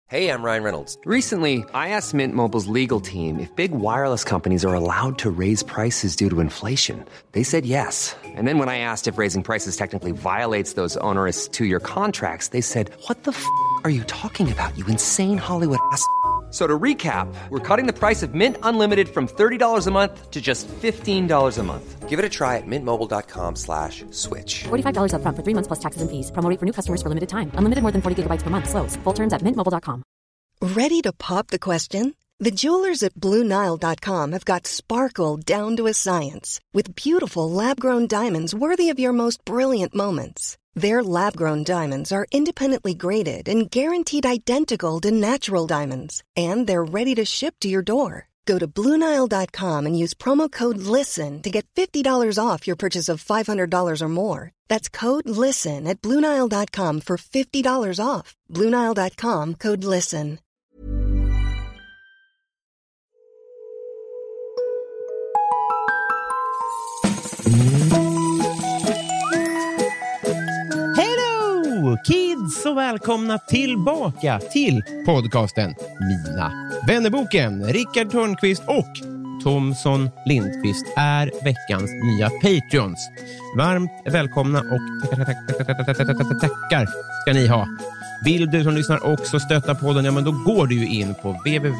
Hey, I'm Ryan Reynolds. Recently, I asked Mint Mobile's legal team if big wireless companies are allowed to raise prices due to inflation. They said yes. And then when I asked if raising prices technically violates those onerous two-year contracts, they said, "What the are you talking about, you insane Hollywood ass?" So to recap, we're cutting the price of Mint Unlimited from $30 a month to just $15 a month. Give it a try at mintmobile.com/switch. $45 up front for 3 months plus taxes and fees. Promo rate for new customers for limited time. Unlimited more than 40 gigabytes per month. Slows full terms at mintmobile.com. Ready to pop the question? The jewelers at BlueNile.com have got sparkle down to a science with beautiful lab-grown diamonds worthy of your most brilliant moments. Their lab-grown diamonds are independently graded and guaranteed identical to natural diamonds, and they're ready to ship to your door. Go to BlueNile.com and use promo code LISTEN to get $50 off your purchase of $500 or more. That's code LISTEN at BlueNile.com for $50 off. BlueNile.com, code LISTEN. Hello kids och välkomna tillbaka till podcasten Mina vännerboken. Rickard Törnqvist och Thomson Lindqvist är veckans nya Patreons. Varmt välkomna och tackar ska ni ha. Vill du som lyssnar också stötta podden, ja men då går du ju in på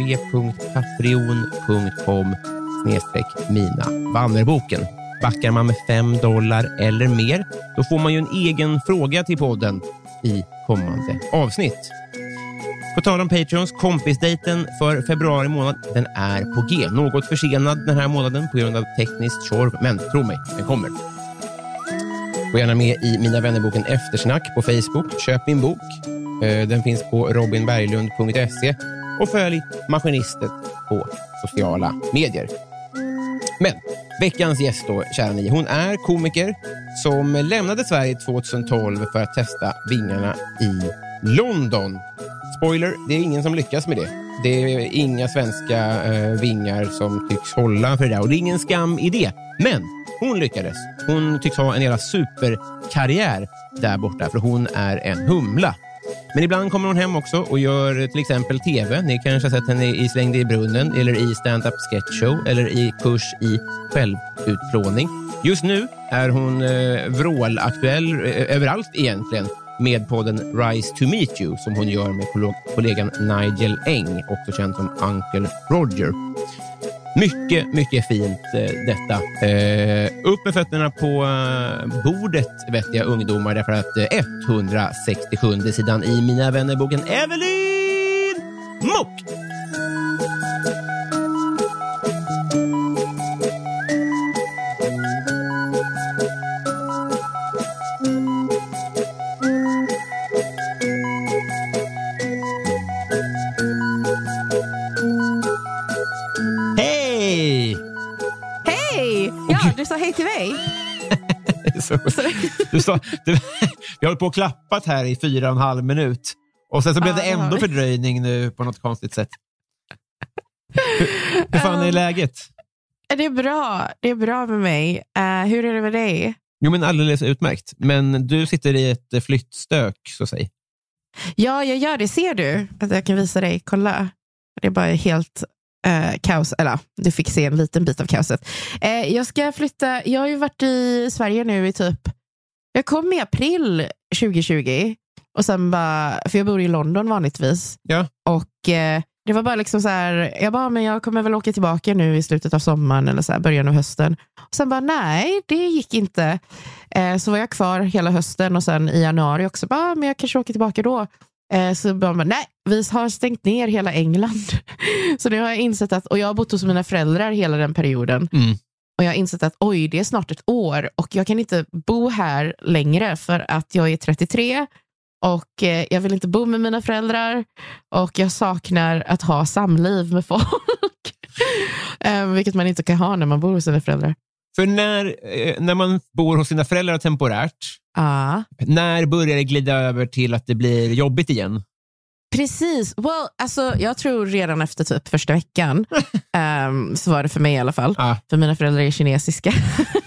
www.patreon.com/Mina-vannerboken. Backar man med $5 eller mer, då får man ju en egen fråga till podden i kommande avsnitt. På tal om Patreons, kompisdejten för februari månad, den är på G. Något försenad den här månaden på grund av tekniskt tjorv, men tro mig, den kommer. Gå gärna med i Mina vännerboken Eftersnack på Facebook. Köp min bok. Den finns på robinberglund.se och följ Maskinistet på sociala medier. Men veckans gäst då, kära ni, hon är komiker som lämnade Sverige 2012 för att testa vingarna i London. Spoiler, det är ingen som lyckas med det. Det är inga svenska vingar som tycks hålla för det där. Och det är ingen skam i det. Men hon lyckades. Hon tycks ha en hela superkarriär där borta. För hon är en humla. Men ibland kommer hon hem också och gör till exempel tv. Ni kanske har sett henne i Slängd i brunnen. Eller i stand-up sketch show. Eller i kurs i självutplåning. Just nu är hon vrålaktuell överallt egentligen. Med podden Rise to Meet You som hon gör med kollegan Nigel Eng, också känd som Uncle Roger. Mycket, mycket fint detta. Upp med fötterna på bordet, vettiga ungdomar, därför att 167 sidan i Mina vännerboken Evelyn Mock. Du sa hej till mig. Vi har hållit på och klappat här i 4,5 minut. Och sen så blev det ändå fördröjning nu på något konstigt sätt. Hur fan är läget? Det är bra. Det är bra med mig. Hur är det med dig? Jo, men alldeles utmärkt. Men du sitter i ett flyttstök, så att säga. Ja, jag gör det. Ser du att jag kan visa dig? Kolla. Det är bara helt... kaos, eller du fick se en liten bit av kaoset. Jag ska flytta, jag har ju varit i Sverige nu i typ, jag kom i april 2020 och sen bara, för jag bor i London vanligtvis. Ja. Och det var bara liksom så här, jag bara, men jag kommer väl åka tillbaka nu i slutet av sommaren eller så här, början av hösten. Och sen bara, nej, det gick inte. Så var jag kvar hela hösten och sen i januari också, bara, men jag kanske åker tillbaka då. Så bara, nej, vi har stängt ner hela England. Så nu har jag insett att, och jag har bott hos mina föräldrar hela den perioden. Och jag har insett att oj, det är snart ett år och jag kan inte bo här längre för att jag är 33 och jag vill inte bo med mina föräldrar och jag saknar att ha samliv med folk. Vilket man inte kan ha när man bor hos sina föräldrar. För när man bor hos sina föräldrar temporärt, när börjar det glida över till att det blir jobbigt igen? Precis. Well, alltså, jag tror redan efter typ första veckan så var det för mig i alla fall. För mina föräldrar är kinesiska.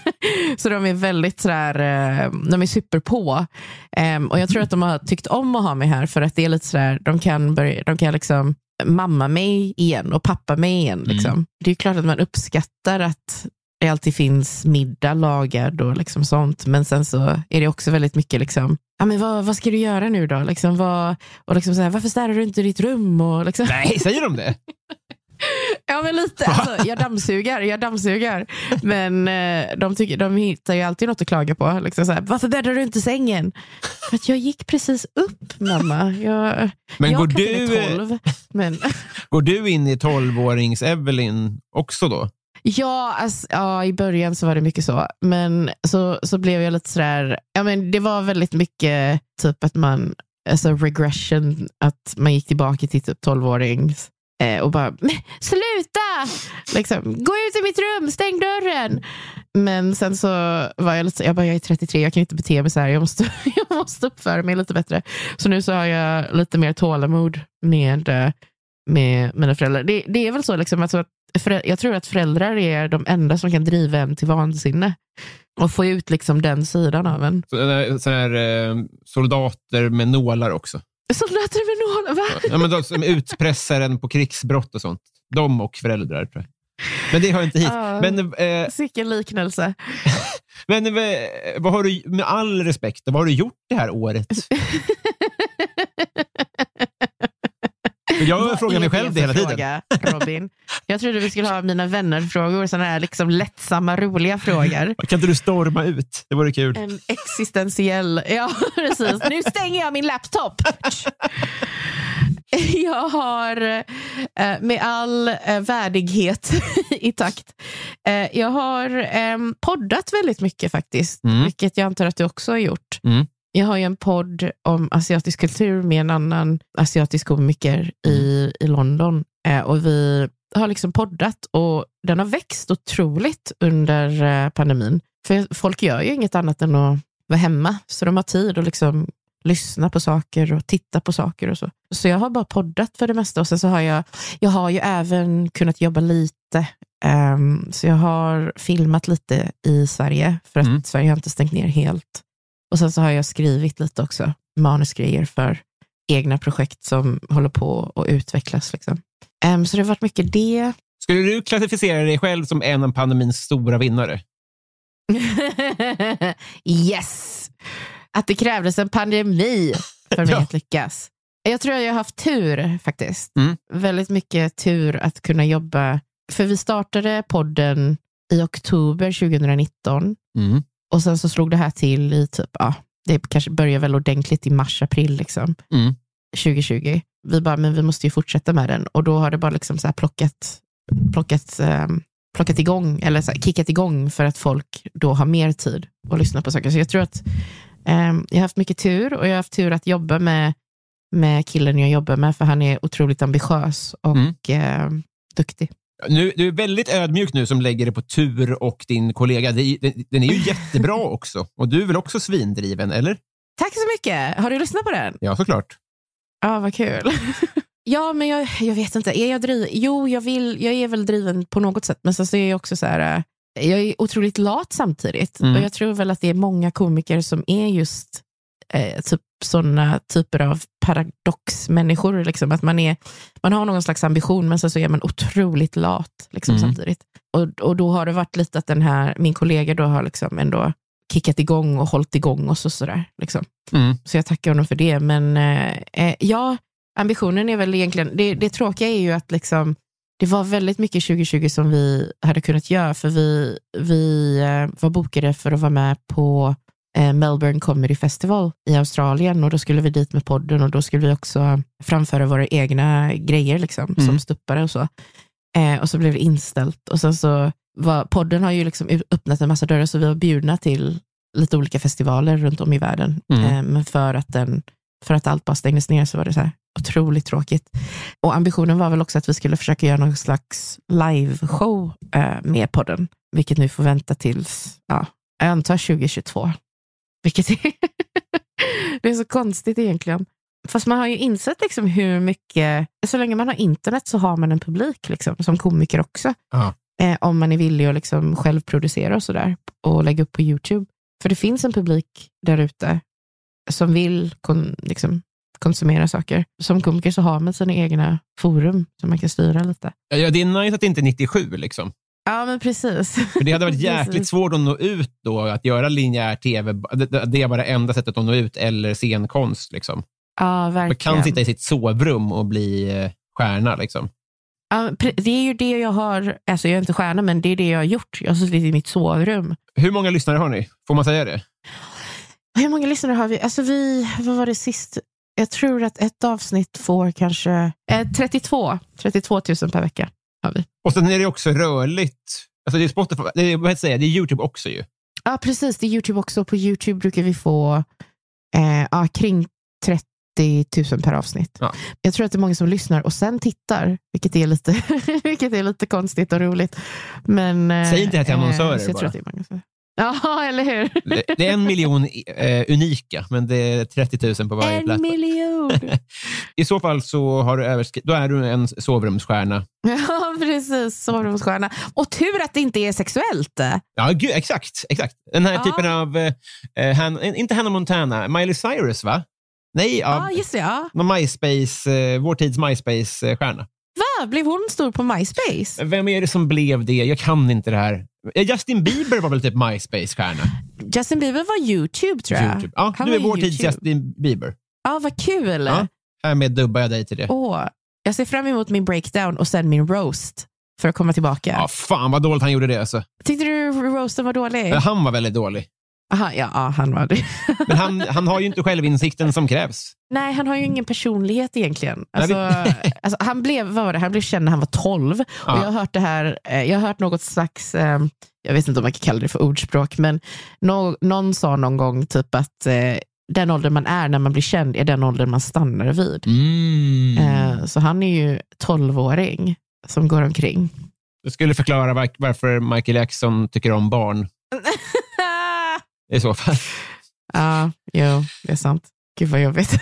Så de är väldigt sådär, de är super på. Och jag tror att de har tyckt om att ha mig här för att det är lite sådär, de kan liksom mamma mig igen och pappa mig igen liksom. Det är ju klart att man uppskattar att det alltid finns middag lagad och liksom sånt, men sen så är det också väldigt mycket liksom, ja men vad ska du göra nu då liksom, och liksom så här, varför städar du inte ditt rum och liksom. Nej, säger de det? Ja men lite, alltså, jag dammsugar. Men de hittar ju alltid något att klaga på liksom så här, varför bäddar du inte sängen? För att jag gick precis upp, mamma. Men går du 12, men går du in i 12-årings Evelyn också då? Ja, i början så var det mycket så. Men så blev jag lite sådär, ja men det var väldigt mycket typ att man, alltså regression, att man gick tillbaka till typ 12-årings och bara, sluta! Liksom, gå ut i mitt rum, stäng dörren! Men sen så var jag lite så, jag är 33, jag kan inte bete mig så här, jag måste uppföra mig lite bättre. Så nu så har jag lite mer tålamod med mina föräldrar. Det är väl så liksom, alltså, jag tror att föräldrar är de enda som kan driva en till vansinne och få ut liksom den sidan av en. Så här, soldater med nålar också. Soldater med nålar, va? Ja, men de som utpressaren på krigsbrott och sånt. De och föräldrar, tror jag. Men det har jag inte hit. Sicken liknelse. Men vad har du, med all respekt, vad har du gjort det här året? Jag frågar mig själv det hela tiden. Robin. Jag trodde vi skulle ha mina vännerfrågor, sådana här liksom lättsamma, roliga frågor. Kan inte du storma ut? Det vore kul. En existentiell... Ja, precis. Nu stänger jag min laptop. Jag har med all värdighet i takt. Jag har poddat väldigt mycket faktiskt. Vilket jag antar att du också har gjort. Jag har ju en podd om asiatisk kultur med en annan asiatisk komiker i London. Och vi har liksom poddat och den har växt otroligt under pandemin. För folk gör ju inget annat än att vara hemma. Så de har tid att liksom lyssna på saker och titta på saker och så. Så jag har bara poddat för det mesta. Och sen så har jag har ju även kunnat jobba lite. Så jag har filmat lite i Sverige. För att Sverige har inte stängt ner helt. Och sen så har jag skrivit lite också manusgrejer för egna projekt som håller på att utvecklas. Liksom. Så det har varit mycket det. Skulle du klassificera dig själv som en av pandemins stora vinnare? Yes! Att det krävdes en pandemi för mig att lyckas. Jag tror att jag har haft tur faktiskt. Väldigt mycket tur att kunna jobba. För vi startade podden i oktober 2019. Och sen så slog det här till i typ, det kanske börjar väl ordentligt i mars-april liksom. 2020. Vi bara, men vi måste ju fortsätta med den. Och då har det bara liksom så här plockat igång, eller så här, kickat igång för att folk då har mer tid att lyssna på saker. Så jag tror att jag har haft mycket tur och jag har haft tur att jobba med killen jag jobbar med, för han är otroligt ambitiös och duktig. Du är väldigt ödmjuk nu som lägger det på tur och din kollega. Den är ju jättebra också. Och du är väl också svindriven, eller? Tack så mycket. Har du lyssnat på den? Ja, såklart. Ja, vad kul. Ja, men jag vet inte. Är jag driven? Jo, jag är väl driven på något sätt. Men sen så är jag också så här... Jag är otroligt lat samtidigt. Och jag tror väl att det är många komiker som är just typ sådana typer av paradoxmänniskor. Liksom. Att man har någon slags ambition, men så är man otroligt lat liksom, samtidigt. Och då har det varit lite att min kollega då har liksom ändå kickat igång och hållit igång och sådär. Liksom. Så jag tackar honom för det. Men ambitionen är väl egentligen... Det tråkiga är ju att liksom, det var väldigt mycket 2020 som vi hade kunnat göra. För vi var bokade för att vara med på Melbourne Comedy Festival i Australien. Och då skulle vi dit med podden. Och då skulle vi också framföra våra egna grejer liksom, som stuppare och så. Och så blev det inställt. Och sen så podden har ju liksom öppnat en massa dörrar. Så vi var bjudna till lite olika festivaler runt om i världen. Men för att allt bara stängdes ner så var det så här otroligt tråkigt. Och ambitionen var väl också att vi skulle försöka göra någon slags live-show med podden. Vilket nu får vänta tills, jag antar 2022. Vilket det är så konstigt egentligen. Fast man har ju insett liksom hur mycket, så länge man har internet så har man en publik liksom, som komiker också. om man är villig att liksom själv producera och sådär och lägga upp på YouTube. För det finns en publik där ute som vill konsumera saker. Som komiker så har man sina egna forum som man kan styra lite. Ja, det är nice att det inte är 97 liksom. Ja, men precis. För det hade varit jäkligt svårt att nå ut då, att göra linjär tv. Det är bara det enda sättet att nå ut, eller scenkonst liksom. Ja, verkligen. Man kan sitta i sitt sovrum och bli stjärna liksom. Ja, det är ju det jag har, alltså jag är inte stjärna, men det är det jag har gjort. Jag har suttit i mitt sovrum. Hur många lyssnare har ni? Får man säga det? Hur många lyssnare har vi? Alltså vad var det sist? Jag tror att ett avsnitt får kanske 32 000 per vecka har vi. Och sen är det också rörligt. Alltså det är Spotify, det är YouTube också ju. Ja, precis. Det är YouTube också. På YouTube brukar vi få kring 30 000 per avsnitt. Ja. Jag tror att det är många som lyssnar och sen tittar, vilket är lite konstigt och roligt. Men säg inte det till annonsörer jag tror att det är många som... Ja, eller hur? Det är 1 miljon unika, men det är 30 000 på varje plats. 1 miljon! I så fall så har du då är du en sovrumsstjärna. Ja, precis. Sovrumsstjärna. Och tur att det inte är sexuellt. Ja, gud, exakt. Den här typen av, inte Hannah Montana, Miley Cyrus, va? Nej, just det, ja. MySpace, vår tids MySpace-stjärna. Va? Blev hon stor på MySpace? Vem är det som blev det? Jag kan inte det här. Justin Bieber var väl typ MySpace-stjärna? Justin Bieber var YouTube, tror jag. YouTube. Ja, du är vår tids Justin Bieber. Ja, vad kul. Ja, härmed dubbar jag dig till det. Jag ser fram emot min breakdown och sen min roast för att komma tillbaka. Ja, fan vad dåligt han gjorde det alltså. Tyckte du roasten var dålig? Han var väldigt dålig. Aha, ja, han var det. Men han har ju inte självinsikten som krävs. Nej, han har ju ingen personlighet egentligen. Alltså, han blev känd när han var 12. Och jag har hört det här, jag har hört något slags, jag vet inte om man kan kalla det för ordspråk, men någon sa någon gång typ att den ålder man är när man blir känd är den ålder man stannar vid. Så han är ju 12-åring som går omkring. Du skulle förklara varför Michael Jackson tycker om barn. I så fall. Ja, det är sant. Gud vad jobbigt.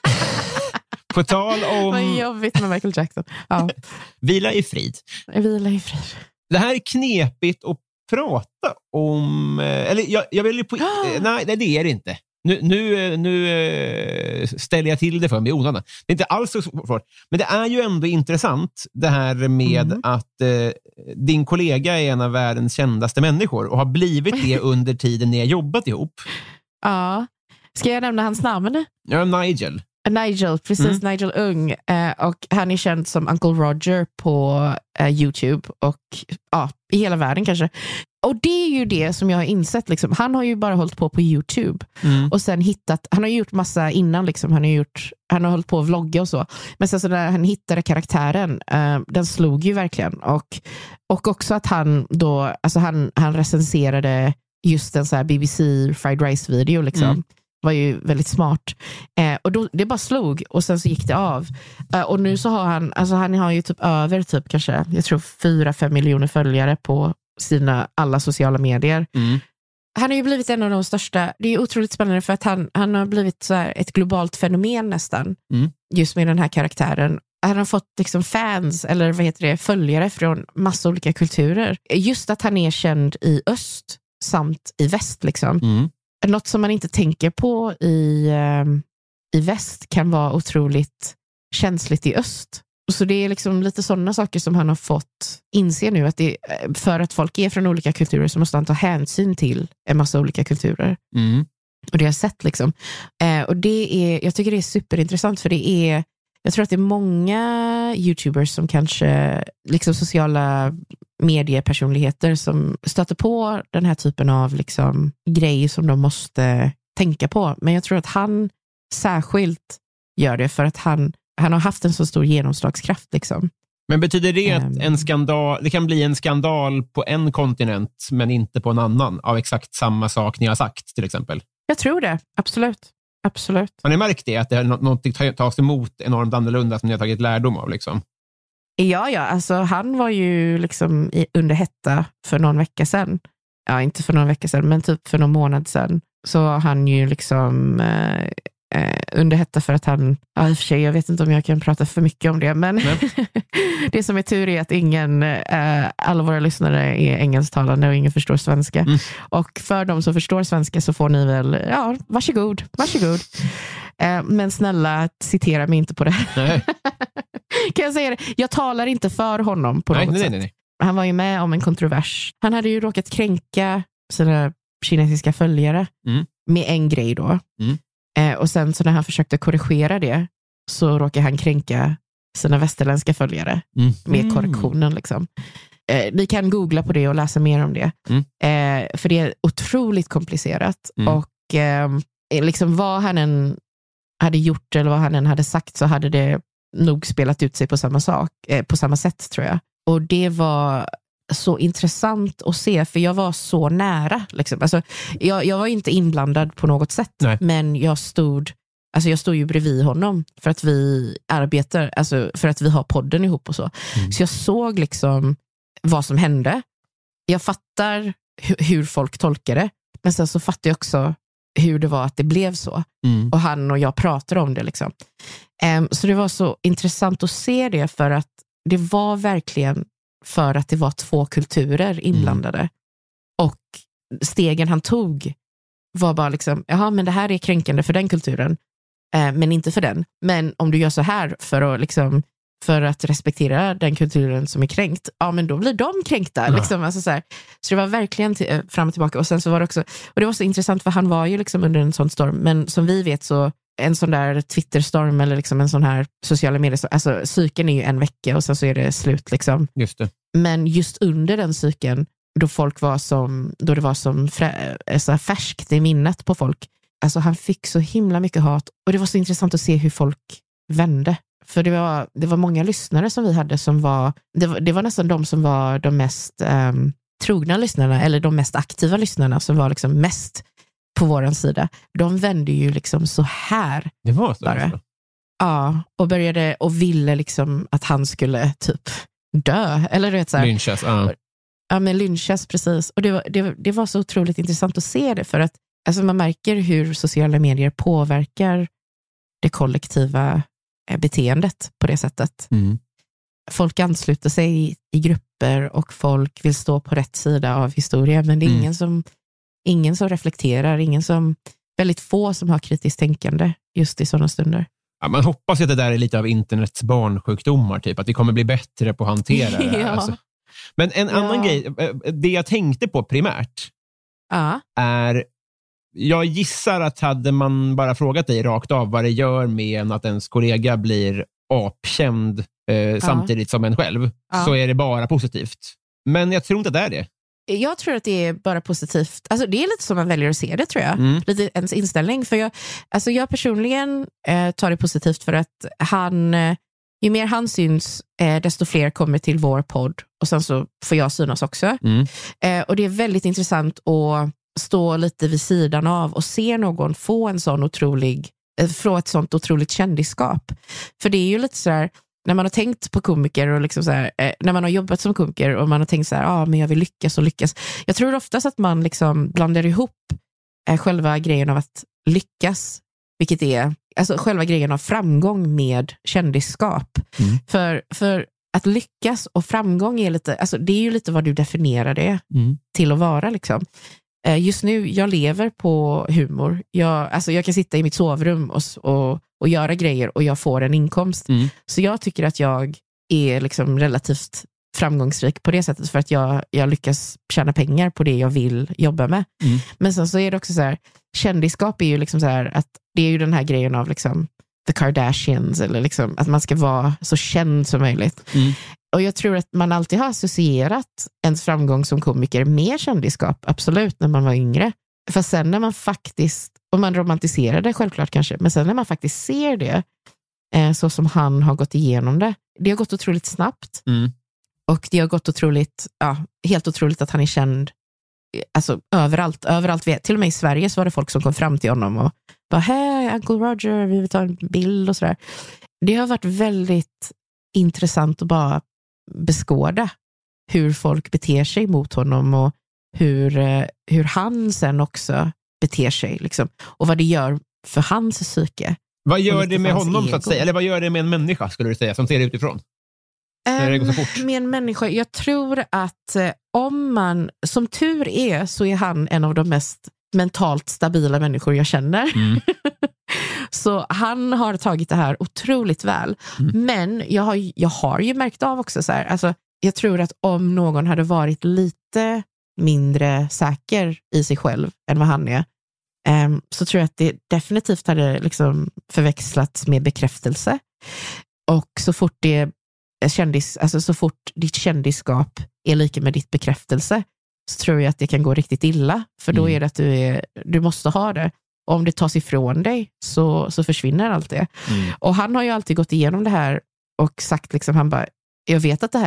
På tal om... Vad jobbigt med Michael Jackson. Ja. Vila i frid. Vila i frid. Det här är knepigt att prata om... Eller jag vill ju på... Nej, det är det inte. Nu ställer jag till det för mig onödigt. Det är inte alls så svårt. Men det är ju ändå intressant det här med att din kollega är en av världens kändaste människor och har blivit det under tiden ni har jobbat ihop. Ja. Ska jag nämna hans namn? Ja, Nigel. Nigel, precis. Nigel Ung. Och han är känd som Uncle Roger på YouTube och i hela världen kanske. Och det är ju det som jag har insett liksom. Han har ju bara hållit på YouTube och sen han har gjort massa innan liksom. Han har hållit på att vlogga och så. Men sen så när han hittade karaktären, den slog ju verkligen. Och också att han då, alltså han recenserade just en så här BBC fried rice video liksom. Var ju väldigt smart. Och då, det bara slog och sen så gick det av. Och nu så har han har ju typ över kanske, jag tror 4-5 miljoner följare på sina alla sociala medier. Han har ju blivit en av de största. Det är otroligt spännande för att han har blivit så här ett globalt fenomen nästan. Just med den här karaktären. Han har fått liksom fans eller följare från massa olika kulturer. Just att han är känd i öst samt i väst liksom. Något som man inte tänker på i väst kan vara otroligt känsligt i öst. Så det är liksom lite sådana saker som han har fått inse nu, att det, för att folk är från olika kulturer så måste han ta hänsyn till en massa olika kulturer. Och det har jag sett liksom. Och jag tycker det är superintressant för jag tror att det är många YouTubers som kanske liksom sociala mediepersonligheter som stöter på den här typen av liksom grejer som de måste tänka på. Men jag tror att han särskilt gör det för att han har haft en så stor genomslagskraft liksom. Men betyder det att det kan bli en skandal på en kontinent men inte på en annan av exakt samma sak ni har sagt till exempel? Jag tror det, absolut. Har ni märkt det? Att det är något tas emot enormt annorlunda som ni har tagit lärdom av liksom? Ja, alltså han var ju liksom under hetta för någon vecka sedan. Ja, inte för någon vecka sedan, men typ för någon månad sedan. Så han ju liksom under hetta för att han, ja, i och för sig, jag vet inte om jag kan prata för mycket om det, men det som är tur är att alla våra lyssnare är engelsktalande och ingen förstår svenska. Och för de som förstår svenska så får ni väl, ja, varsågod. Men snälla, citera mig inte på det. Kan jag säga det? Jag talar inte för honom på något sätt. Nej. Han var ju med om en kontrovers. Han hade ju råkat kränka sina kinesiska följare med en grej då. Och sen så när han försökte korrigera det så råkade han kränka sina västerländska följare med korrektionen liksom. Ni kan googla på det och läsa mer om det. För det är otroligt komplicerat. Och liksom vad han än hade gjort eller vad han än hade sagt så hade det nog spelat ut sig på samma sätt, tror jag. Och det var så intressant att se, för jag var så nära liksom. Alltså, jag var inte inblandad på något sätt. Nej. Men jag stod ju bredvid honom för att vi arbetar, alltså för att vi har podden ihop och så. Så jag såg liksom vad som hände. Jag fattar hur folk tolkar det, men sen så fattar jag också hur det var att det blev så. Och han och jag pratade om det liksom. Så det var så intressant att se det, för att det var verkligen för att det var 2 kulturer inblandade. Och stegen han tog var bara liksom, jaha, men det här är kränkande för den kulturen, men inte för den. Men om du gör så här för att respektera den kulturen som är kränkt, ja, men då blir de kränkta. Liksom, alltså så det var verkligen fram och tillbaka. Och sen så var det också, och det var så intressant för han var ju liksom under en sån storm, men som vi vet så en sån där Twitter-storm eller liksom en sån här sociala medier, alltså cykeln är ju en vecka och sen så är det slut liksom. Just det. Men just under den cykeln då det var som så färskt i minnet på folk. Alltså han fick så himla mycket hat, och det var så intressant att se hur folk vände. För det var många lyssnare som vi hade som var, det var nästan de som var de mest trogna lyssnarna, eller de mest aktiva lyssnarna som var liksom mest på våran sida. De vände ju liksom så här. Det var så bara. Ja, och började och ville liksom att han skulle typ dö, eller du vet så här. Lynchas, ja, men lynchas, precis. Och det var så otroligt intressant att se det, för att alltså man märker hur sociala medier påverkar det kollektiva beteendet på det sättet. Folk ansluter sig i grupper och folk vill stå på rätt sida av historien, men det är ingen som reflekterar, väldigt få som har kritiskt tänkande just i sådana stunder. Ja, man hoppas att det där är lite av internets barnsjukdomar, typ att vi kommer bli bättre på att hantera det här. Alltså. Men en annan grej, det jag tänkte på primärt är, jag gissar att hade man bara frågat dig rakt av vad det gör med att ens kollega blir apkänd samtidigt som en själv, så är det bara positivt. Men jag tror inte att det är det. Jag tror att det är bara positivt. Alltså det är lite som man väljer att se det, tror jag. Lite ens inställning. För jag personligen tar det positivt, för att ju mer han syns, desto fler kommer till vår podd. Och sen så får jag synas också. Och det är väldigt intressant att stå lite vid sidan av och se någon få ett sånt otroligt kändisskap. För det är ju lite så här, när man har tänkt på komiker och liksom så här, när man har jobbat som komiker och man har tänkt så här, men jag vill lyckas. Jag tror oftast att man liksom blandar ihop själva grejen av att lyckas, vilket är alltså själva grejen av framgång, med kändisskap. För att lyckas och framgång är lite, alltså det är ju lite vad du definierar det till att vara liksom. Just nu, jag lever på humor. Jag kan sitta i mitt sovrum och göra grejer och jag får en inkomst. Så jag tycker att jag är liksom relativt framgångsrik på det sättet, för att jag lyckas tjäna pengar på det jag vill jobba med. Men sen så är det också så här, kändisskap är ju liksom så här, att det är ju den här grejen av liksom The Kardashians, eller liksom att man ska vara så känd som möjligt. Och jag tror att man alltid har associerat ens framgång som komiker med kändisskap, absolut, när man var yngre. För sen när man faktiskt, och man romantiserar det självklart kanske, men sen när man faktiskt ser det så som han har gått igenom det har gått otroligt snabbt. Och det har gått helt otroligt att han är känd alltså överallt. Till och med i Sverige så var det folk som kom fram till honom och bara, hej Uncle Roger, vi vill ta en bild och sådär. Det har varit väldigt intressant att bara beskåda hur folk beter sig mot honom och hur han sen också beter sig liksom. Och vad det gör för hans psyke. Vad gör det med honom ego. så att säga? Eller vad gör det med en människa skulle du säga som ser det utifrån? När det går så fort. Med en människa, jag tror att om man, som tur är så är han en av de mest mentalt stabila människor jag känner. Så han har tagit det här otroligt väl. Men jag har ju märkt av också så här, alltså, jag tror att om någon hade varit lite mindre säker i sig själv än vad han är, så tror jag att det definitivt hade liksom förväxlats med bekräftelse. Och så fort så fort ditt kändisskap är lika med ditt bekräftelse, så tror jag att det kan gå riktigt illa. För då är det att du måste ha det. Och om det tas ifrån dig så försvinner allt det. Och han har ju alltid gått igenom det här och sagt liksom, han bara, jag vet att det här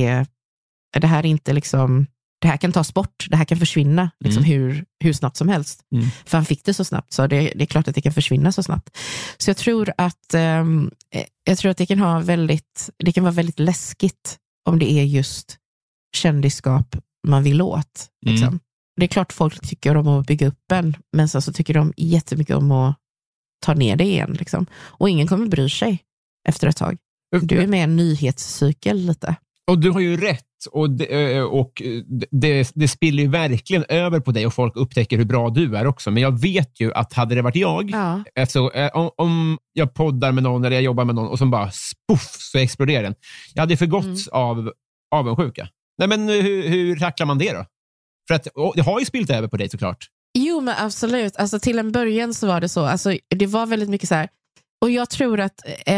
inte liksom, det här kan tas bort, det här kan försvinna liksom hur snabbt som helst. För han fick det så snabbt, så det är klart att det kan försvinna så snabbt. Så jag tror att det kan vara väldigt läskigt om det är just kändisskap man vill åt. Liksom. Det är klart folk tycker om att bygga upp en, men sen så tycker de jättemycket om att ta ner det igen. Liksom. Och ingen kommer bry sig efter ett tag. Du är med i en nyhetscykel lite. Och du har ju rätt. Och det spiller ju verkligen över på dig och folk upptäcker hur bra du är också. Men jag vet ju att hade det varit jag, alltså, om jag poddar med någon eller jag jobbar med någon och som bara spoff så exploderar den. Jag hade förgått av avundsjuka. Nej, men hur tacklar man det då? För att det har ju spilt över på dig såklart. Jo, men absolut. Alltså, till en början så var det så. Alltså, det var väldigt mycket så här. Och jag tror att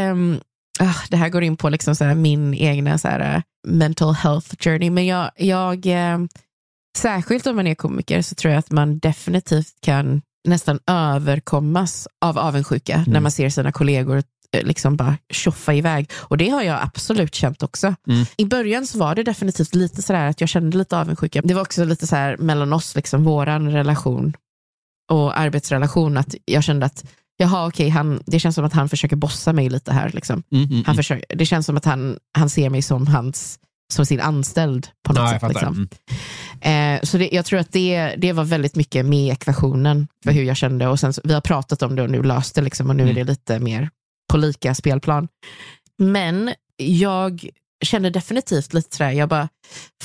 det här går in på liksom så här, min egna så här, mental health journey. Men jag särskilt om man är komiker så tror jag att man definitivt kan nästan överkommas av avundsjuka när man ser sina kollegor liksom bara tjoffa iväg. Och det har jag absolut känt också. I början så var det definitivt lite sådär att jag kände lite avundsjuka. Det var också lite så här mellan oss, liksom våran relation och arbetsrelation, att jag kände att det känns som att han försöker bossa mig lite här liksom. Det känns som att han ser mig som sin anställd på något sätt liksom. Så jag tror att det var väldigt mycket med ekvationen för hur jag kände, och sen vi har pratat om det och nu löste liksom, och nu är det lite mer på lika spelplan. Men jag kände definitivt lite sådär, jag bara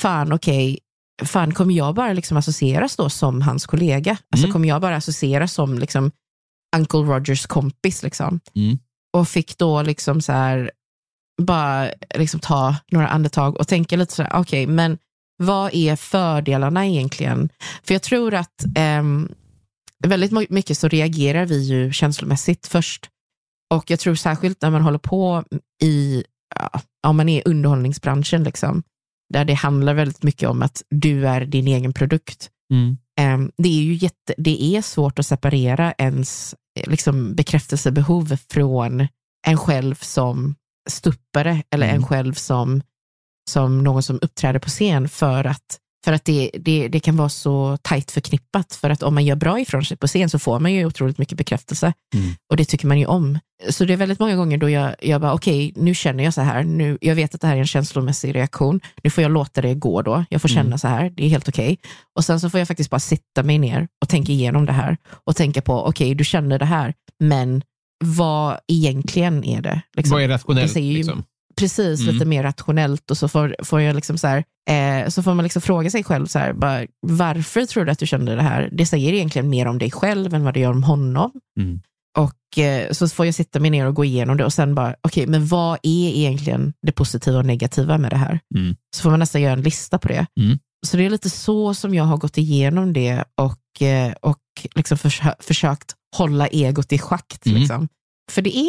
fan kommer jag bara liksom associeras då som hans kollega? Alltså kommer jag bara associeras som liksom Uncle Rogers kompis liksom? Och fick då liksom så här bara liksom ta några andetag och tänka lite sådär, okej, men vad är fördelarna egentligen? För jag tror att väldigt mycket så reagerar vi ju känslomässigt först. Och jag tror särskilt när man håller på om man är i underhållningsbranschen liksom, där det handlar väldigt mycket om att du är din egen produkt. Det är ju det är svårt att separera ens liksom bekräftelsebehov från en själv som stuppare eller en själv som någon som uppträder på scen, för att det kan vara så tajt förknippat. För att om man gör bra ifrån sig på scen så får man ju otroligt mycket bekräftelse. Och det tycker man ju om. Så det är väldigt många gånger då jag bara okej, nu känner jag så här. Nu, jag vet att det här är en känslomässig reaktion. Nu får jag låta det gå då. Jag får känna så här. Det är helt okej. Och sen så får jag faktiskt bara sitta mig ner och tänka igenom det här. Och tänka på okej, du känner det här. Men vad egentligen är det? Liksom, vad är rationellt? Liksom? Precis, lite mer rationellt. Och så får jag liksom så här, så får man liksom fråga sig själv så här, bara, varför tror du att du kände det här? Det säger egentligen mer om dig själv än vad det gör om honom. Och så får jag sitta mig ner och gå igenom det och sen bara, okej, men vad är egentligen det positiva och negativa med det här? Så får man nästan göra en lista på det. Så det är lite så som jag har gått igenom det och liksom försökt hålla egot i schakt liksom. För det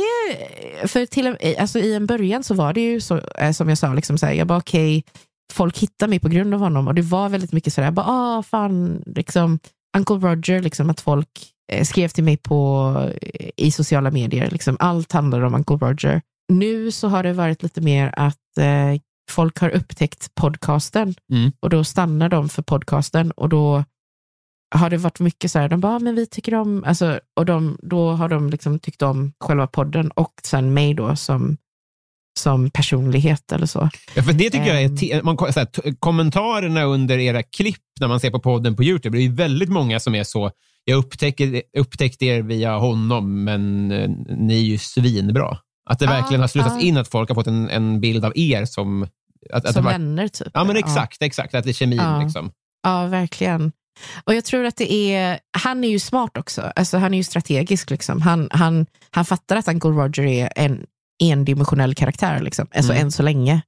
är, alltså i en början så var det ju så, som jag sa liksom så här, jag bara okej, folk hittar mig på grund av honom, och det var väldigt mycket så där, bara fan liksom Uncle Roger liksom, att folk skrev till mig i sociala medier liksom, allt handlar om Uncle Roger. Nu så har det varit lite mer att folk har upptäckt podcasten och då stannar de för podcasten, och då har det varit mycket så här, de bara, men vi tycker om, alltså, och då har de liksom tyckt om själva podden och sen mig då som som personlighet eller så. Ja, för det tycker jag är kommentarerna under era klipp när man ser på podden på YouTube, det är ju väldigt många som är så, jag upptäckte er via honom, men ni är ju svinbra. Att det verkligen har slutat in att folk har fått en bild av er som som vänner typ. Ja, men exakt, att det är kemin liksom. Ja, verkligen. Och jag tror att han är ju smart också. Alltså han är ju strategisk liksom. Han fattar att Uncle Roger är en endimensionell karaktär liksom. Alltså än så länge.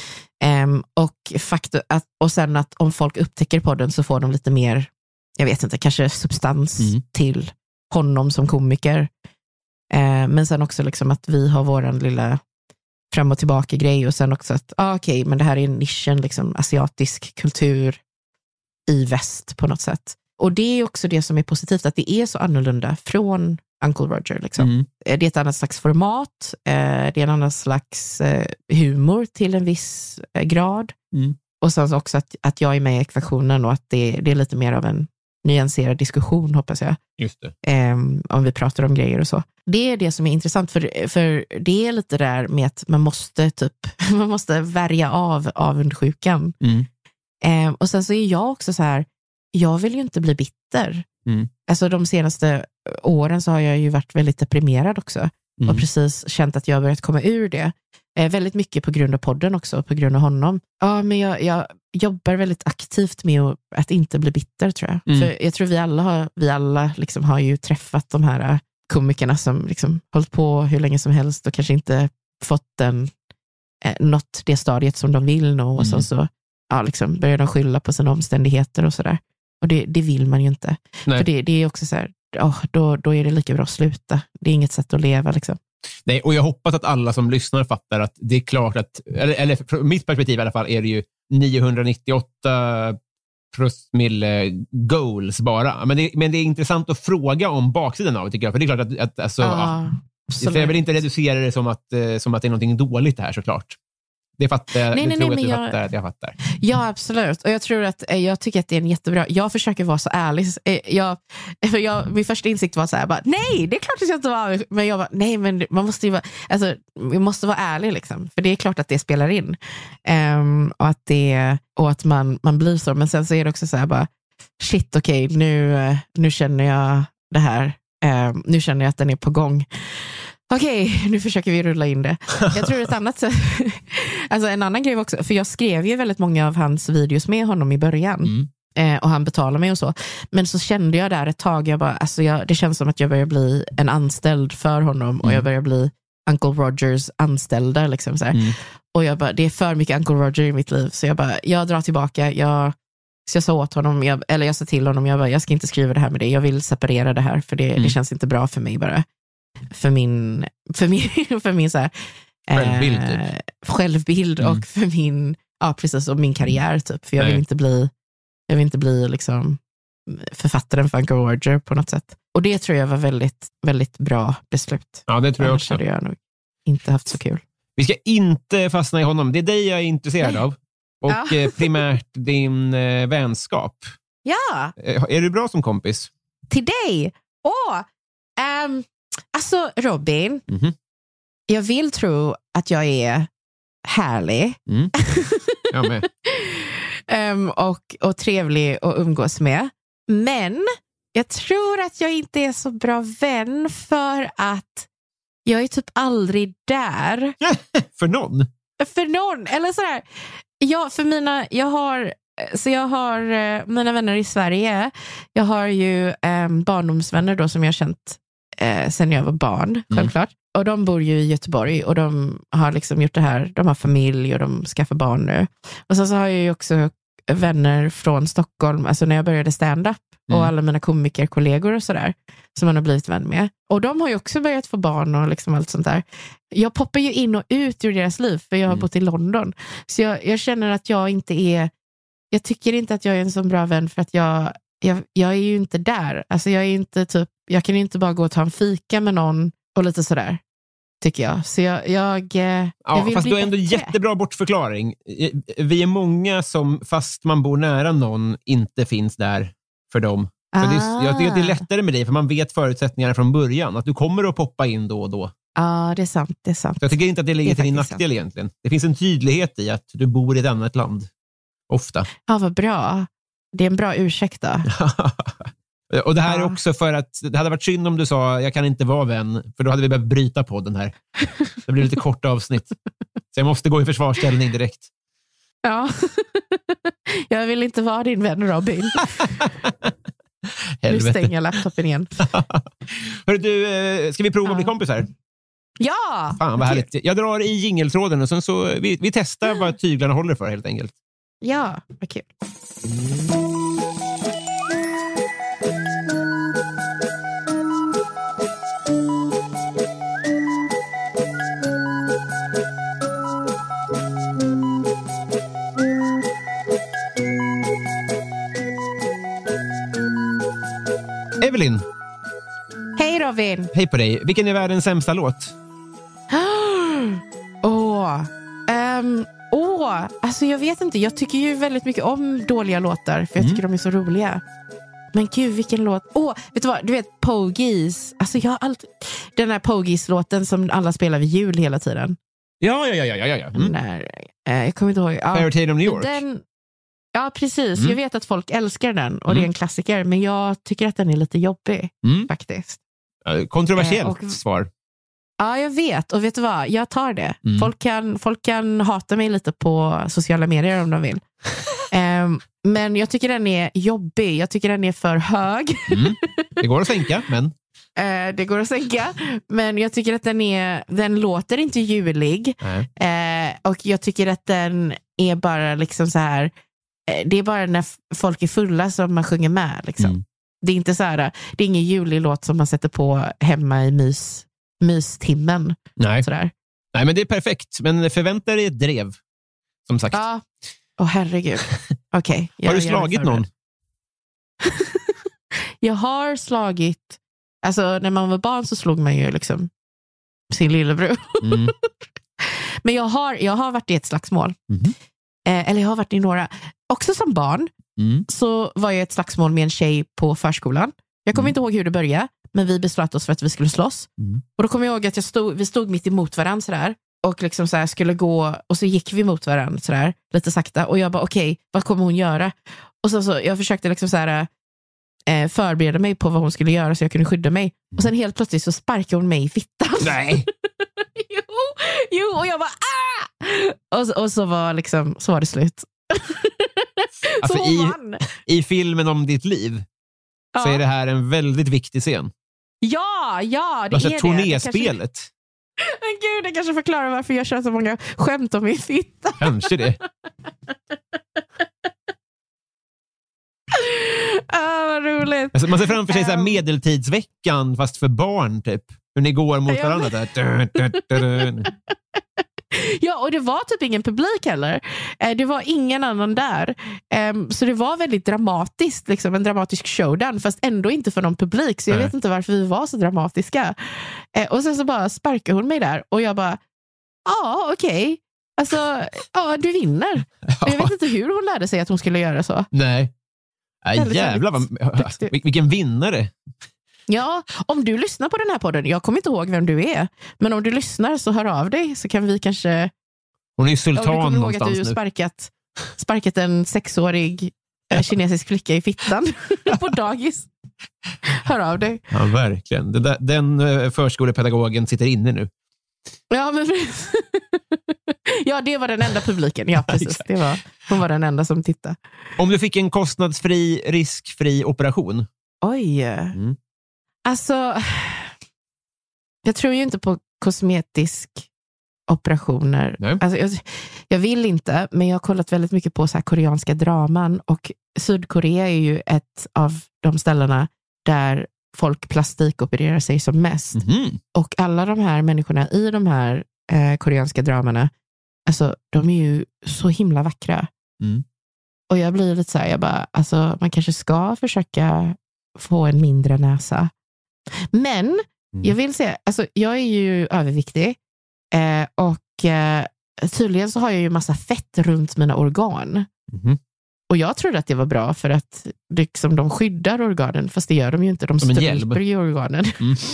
Och sen att om folk upptäcker podden så får de lite mer, jag vet inte, kanske substans till honom som komiker. Men sen också liksom att vi har våran lilla fram och tillbaka grej, och sen också att okej, men det här är nischen liksom, asiatisk kultur i väst på något sätt. Och det är också det som är positivt, att det är så annorlunda från Uncle Roger liksom. Det är ett annat slags format, det är en annan slags humor till en viss grad. Och sen också att jag är med i ekvationen, och att det är lite mer av en nyanserad diskussion, hoppas jag. Just det. Om vi pratar om grejer och så. Det är det som är intressant, för det är lite där med att man måste värja av avundsjukan. Och sen så är jag också så här, jag vill ju inte bli bitter. Alltså de senaste åren så har jag ju varit väldigt deprimerad också. Och precis känt att jag har börjat komma ur det. Väldigt mycket på grund av podden också, på grund av honom. Ja, men jag jobbar väldigt aktivt med att inte bli bitter, tror jag. För jag tror vi alla liksom har ju träffat de här komikerna som liksom hållit på hur länge som helst och kanske inte fått nått det stadiet som de vill nå. Och så liksom börjar de skylla på sina omständigheter och sådär. Och det vill man ju inte. Nej. För det är också så här, då är det lika bra att sluta. Det är inget sätt att leva liksom. Nej, och jag hoppas att alla som lyssnar fattar att det är klart att, eller från mitt perspektiv i alla fall, är det ju 998 promille goals bara. Men det är intressant att fråga om baksidan av det, tycker jag. För det är klart att alltså, jag vill inte reducera det som att det är någonting dåligt här, såklart. Det fattar jag fattar. Ja, absolut. Och jag tror att jag tycker att det är en jättebra. Jag försöker vara så ärlig. Min första insikt var så här, bara, nej, det är klart att jag inte var. Men jag bara, nej, men man måste ju vara, alltså, vi måste vara ärlig liksom. För det är klart att det spelar in. Och att man blir så. Men sen så är det också så här, bara, shit, okej, nu känner jag det här. Nu känner jag att den är på gång. Okej, nu försöker vi rulla in det. Jag tror ett annat, alltså en annan grej också, för jag skrev ju väldigt många av hans videos med honom i början. Och han betalade mig och så. Men så kände jag där ett tag, det känns som att jag börjar bli en anställd för honom. Och jag börjar bli Uncle Rogers anställda liksom så här. Och det är för mycket Uncle Roger i mitt liv. Så jag drar tillbaka. Så jag sa åt honom, jag sa till honom, jag ska inte skriva det här med dig. Jag vill separera det här, för det känns inte bra för mig bara. För min så här, självbild och för min, precis, och min karriär typ. För jag vill inte bli liksom författaren för Uncle Roger på något sätt. Och det tror jag var väldigt, väldigt bra beslut. Ja, det tror jag också. Hade jag nog inte haft så kul. Vi ska inte fastna i honom. Det är dig jag är intresserad av. Och primärt din vänskap. Ja. Är du bra som kompis? Till dig? Alltså Robin, jag vill tro att jag är härlig. Jag med. Och trevlig att umgås med. Men jag tror att jag inte är så bra vän, för att jag är typ aldrig där. För någon? För någon, eller sådär. Jag har mina vänner i Sverige. Jag har ju barndomsvänner då som jag har känt sen jag var barn, självklart. Och de bor ju i Göteborg och de har liksom gjort det här. De har familj och de skaffar barn nu. Och så har jag ju också vänner från Stockholm, alltså när jag började stand-up, och alla mina komikerkollegor och sådär, som man har blivit vän med. Och de har ju också börjat få barn och liksom allt sånt där. Jag poppar ju in och ut ur deras liv, för jag har bott i London. Så jag känner att jag inte är, jag tycker inte att jag är en så bra vän, för att jag är ju inte där. Alltså jag är inte typ, jag kan inte bara gå och ta en fika med någon och lite sådär, tycker jag. Så jag vill fast bli du har ändå bättre. jättebra bortförklaring. Vi är många som, fast man bor nära någon, inte finns där för dem. Så det är lättare med dig, för man vet förutsättningarna från början. Att du kommer att poppa in då och då. Ja, det är sant. Det är sant. Jag tycker inte att det ligger till din faktiskt nackdel egentligen. Det finns en tydlighet i att du bor i ett annat land. Ofta. Ja, vad bra. Det är en bra ursäkt då. Och det här är också för att det hade varit synd om du sa jag kan inte vara vän, för då hade vi behövt bryta på den här. Det blir lite kort avsnitt. Så jag måste gå i försvarsställning direkt. Ja. Jag vill inte vara din vän, Robin. Nu stänger jag laptopen igen. Hörru du, ska vi prova att bli kompisar? Ja! Fan vad härligt. Jag drar i jingeltråden och sen så vi testar vad tyglarna håller för helt enkelt. Ja, vad kul. Evelyn. Hej Robin. Hej på dig. Vilken är världens sämsta låt? Alltså jag vet inte. Jag tycker ju väldigt mycket om dåliga låtar, för jag tycker de är så roliga. Men gud, vilken låt. Vet du vad? Du vet Pogies. Alltså jag har alltid den här Pogies-låten som alla spelar vid jul hela tiden. Ja. Jag kommer inte ihåg. Fairytale of New York. Ja, precis. Jag vet att folk älskar den och det är en klassiker, men jag tycker att den är lite jobbig faktiskt. Kontroversiellt svar. Ja, jag vet. Och vet du vad? Jag tar det. Folk kan hata mig lite på sociala medier om de vill. Men jag tycker den är jobbig. Jag tycker den är för hög. Det går att sänka, men... Det går att sänka. Men jag tycker att den låter inte julig. Och jag tycker att den är bara liksom så här... Det är bara när folk är fulla som man sjunger med. Liksom. Det är inte så här... Det är ingen julig låt som man sätter på hemma i mystimmen. Nej. Sådär. Nej, men det är perfekt. Men förvänta dig ett drev, som sagt. Ja. Herregud. Okej. Har du slagit någon? Jag har slagit... Alltså, när man var barn så slog man ju liksom sin lillebror. Men jag har varit i ett slagsmål. Eller jag har varit i några. Också som barn så var jag i ett slagsmål med en tjej på förskolan. Jag kommer inte ihåg hur det började, men vi beslöt oss för att vi skulle slåss. Och då kommer jag ihåg att vi stod mitt emot varandra sådär. Och liksom så här skulle gå, och så gick vi mot varandra sådär, lite sakta. Och jag bara, okej, vad kommer hon göra? Och så jag försökte liksom så här förbereda mig på vad hon skulle göra så jag kunde skydda mig. Och sen helt plötsligt så sparkade hon mig i fittan. Nej! jo, och jag bara, Och så var det slut. Alltså, i filmen om ditt liv så är det här en väldigt viktig scen. Ja, det alltså, är det. Turnéspelet. Men gud, det kanske förklarar varför jag kör så många skämt om min fitta. Kanske det. Vad roligt. Alltså, man ser framför sig så här medeltidsveckan fast för barn typ. Hur ni går mot varandra där. Ja, och det var typ ingen publik heller. Det var ingen annan där. Så det var väldigt dramatiskt, liksom, en dramatisk showdown, fast ändå inte för någon publik. Så jag vet inte varför vi var så dramatiska. Och sen så bara sparkade hon mig där. Och jag bara, okej. Alltså, du vinner. Och jag vet inte hur hon lärde sig att hon skulle göra så. Nej. Jävlar, vilken vinnare. Ja, om du lyssnar på den här podden, jag kommer inte ihåg vem du är, men om du lyssnar så hör av dig, så kan vi kanske... Hon är ju sultan någonstans nu. Om du kommer ihåg att du sparkat en 6-årig kinesisk flicka i fittan på dagis. Hör av dig. Ja, verkligen. Den förskolepedagogen sitter inne nu. Ja, men ja, det var den enda publiken. Ja, precis. Hon var den enda som tittade. Om du fick en kostnadsfri, riskfri operation? Oj. Alltså, jag tror ju inte på kosmetisk operationer. Alltså, jag vill inte, men jag har kollat väldigt mycket på så här koreanska draman, och Sydkorea är ju ett av de ställena där folk plastikopererar sig som mest. Och alla de här människorna i de här koreanska dramerna, alltså de är ju så himla vackra. Och jag blir lite så här, jag bara, alltså man kanske ska försöka få en mindre näsa. Men jag vill säga, alltså jag är ju överviktig och tydligen så har jag ju massa fett runt mina organ. Och jag trodde att det var bra för att liksom, de skyddar organen, fast det gör de ju inte. De stryper ju organen.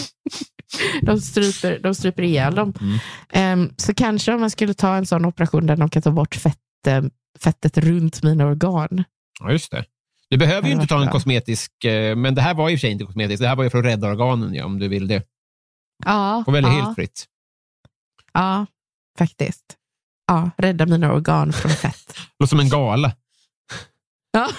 De stryper ihjäl dem. Så kanske om man skulle ta en sån operation där de kan ta bort fettet runt mina organ. Ja, just det. Du behöver ju inte ta en kosmetisk, men det här var ju för sig inte kosmetisk. Det här var ju för att rädda organen, ja, om du vill det. Ja. Och väldigt helt fritt. Ja, faktiskt. Ja, rädda mina organ från fett. Låter som en gala. Ja.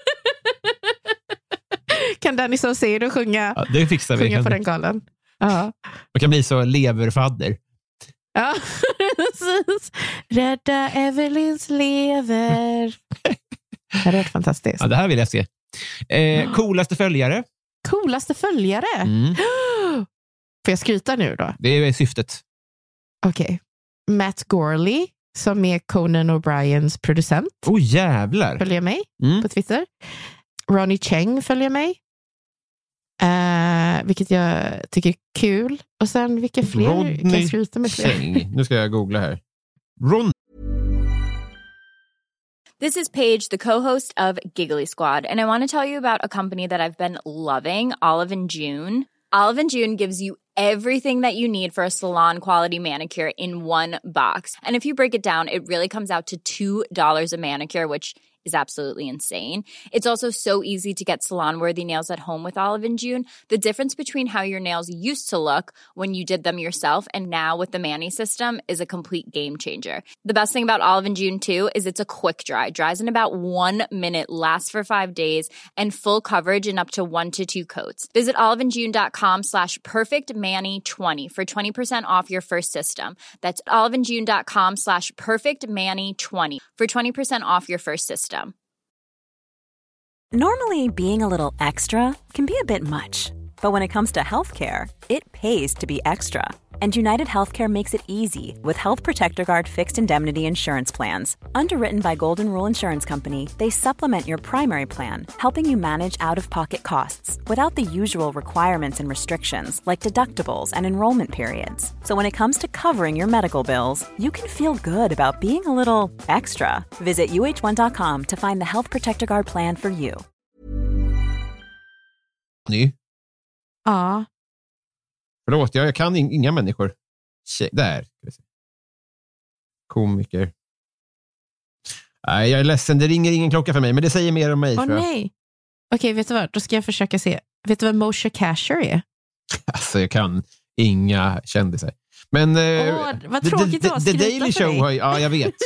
Kan Danny så se och sjunga? Ja, det fixar vi. Sjunga på den galan. Ja. Man kan bli så leverfadder. Ja, precis. Rädda Evelyns lever. Det hade varit fantastiskt. Ja, det här vill jag se. Coolaste följare? Coolaste följare? Får jag skryta nu då? Det är syftet. Okej. Matt Gorley, som är Conan O'Briens producent. Jävlar. Följer mig på Twitter. Ronny Cheng följer mig. Vilket jag tycker är kul. Och sen vilka fler kan jag skryta med? Cheng. Nu ska jag googla här. Ron. This is Paige, the co-host of Giggly Squad, and I want to tell you about a company that I've been loving, Olive & June. Olive & June gives you everything that you need for a salon-quality manicure in one box. And if you break it down, it really comes out to $2 a manicure, which is absolutely insane. It's also so easy to get salon-worthy nails at home with Olive & June. The difference between how your nails used to look when you did them yourself and now with the Mani system is a complete game changer. The best thing about Olive & June too is it's a quick dry. Dries in about 1 minute, lasts for 5 days, and full coverage in up to 1 to 2 coats. Visit oliveandjune.com/perfectmani20 for 20% off your first system. That's oliveandjune.com/perfectmani20 for 20% off your first system. Normally, being a little extra can be a bit much, but when it comes to healthcare, it pays to be extra. And United Healthcare makes it easy with Health Protector Guard fixed indemnity insurance plans. Underwritten by Golden Rule Insurance Company, they supplement your primary plan, helping you manage out-of-pocket costs without the usual requirements and restrictions like deductibles and enrollment periods. So when it comes to covering your medical bills, you can feel good about being a little extra. Visit uh1.com to find the Health Protector Guard plan for you. Ja. Förlåt, jag kan inga människor. Där. Komiker. Nej, jag är ledsen. Det ringer ingen klocka för mig, men det säger mer om mig. Åh nej. Okej, vet du vad? Då ska jag försöka se. Vet du vad Moshe Kasher är? Alltså, jag kan inga kändisar. Men vad tråkigt att The Daily Show har, ja, jag vet.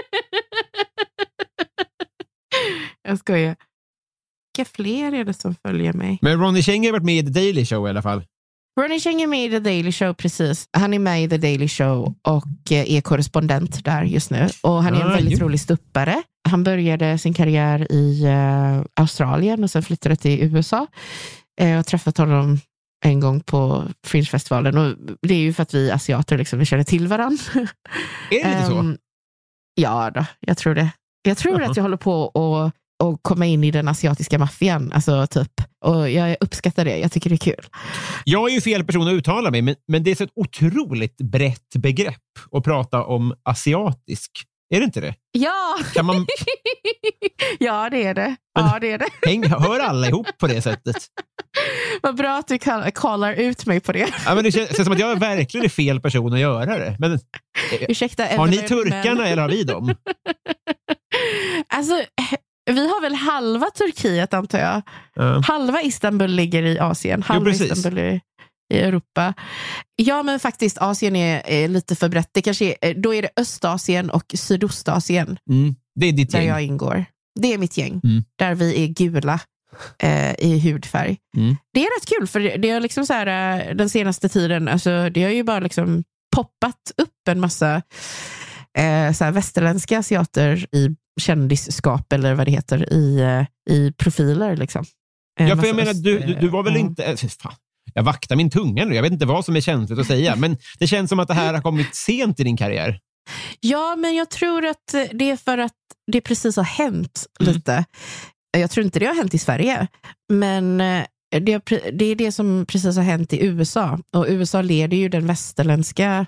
Jag skojar. Vilka fler är det som följer mig? Men Ronny Cheng har varit med i The Daily Show i alla fall. Ronny Cheng är med i The Daily Show, precis. Han är med i The Daily Show och är korrespondent där just nu. Och han är en väldigt rolig stuppare. Han började sin karriär i Australien och sen flyttade till USA. Jag har träffat honom en gång på Fringe-festivalen. Och det är ju för att vi asiater liksom, vi känner till varandra. Är det lite så? Ja då, jag tror det. Jag tror att jag håller på och komma in i den asiatiska maffian, alltså typ. Och jag uppskattar det, jag tycker det är kul. Jag är ju fel person att uttala mig, men det är så ett otroligt brett begrepp att prata om asiatisk. Är det inte det? Ja! Kan man... Ja, det är det. Ja, det är det. Hör alla ihop på det sättet? Vad bra att du kallar ut mig på det. Ja, men det känns som att jag är verkligen fel person att göra det. Men, ursäkta, har ni turkarna eller har vi dem? Alltså... Vi har väl halva Turkiet, antar jag. Halva Istanbul ligger i Asien. Halva Istanbul i Europa. Ja, men faktiskt Asien är lite för brett. Det kanske då är det Östasien och Sydostasien. Det är ditt där gäng. jag ingår. Det är mitt gäng. Där vi är gula i hudfärg. Det är rätt kul, för det är liksom så här, den senaste tiden, alltså, det har ju bara liksom poppat upp en massa så här västerländska asiater i kändisskap eller vad det heter i profiler liksom. Ja, för jag menar, du var väl inte... Fan, jag vaktar min tunga nu. Jag vet inte vad som är känsligt att säga. Men det känns som att det här har kommit sent i din karriär. Ja, men jag tror att det är för att det precis har hänt lite. Jag tror inte det har hänt i Sverige. Men det är det som precis har hänt i USA. Och USA leder ju den västerländska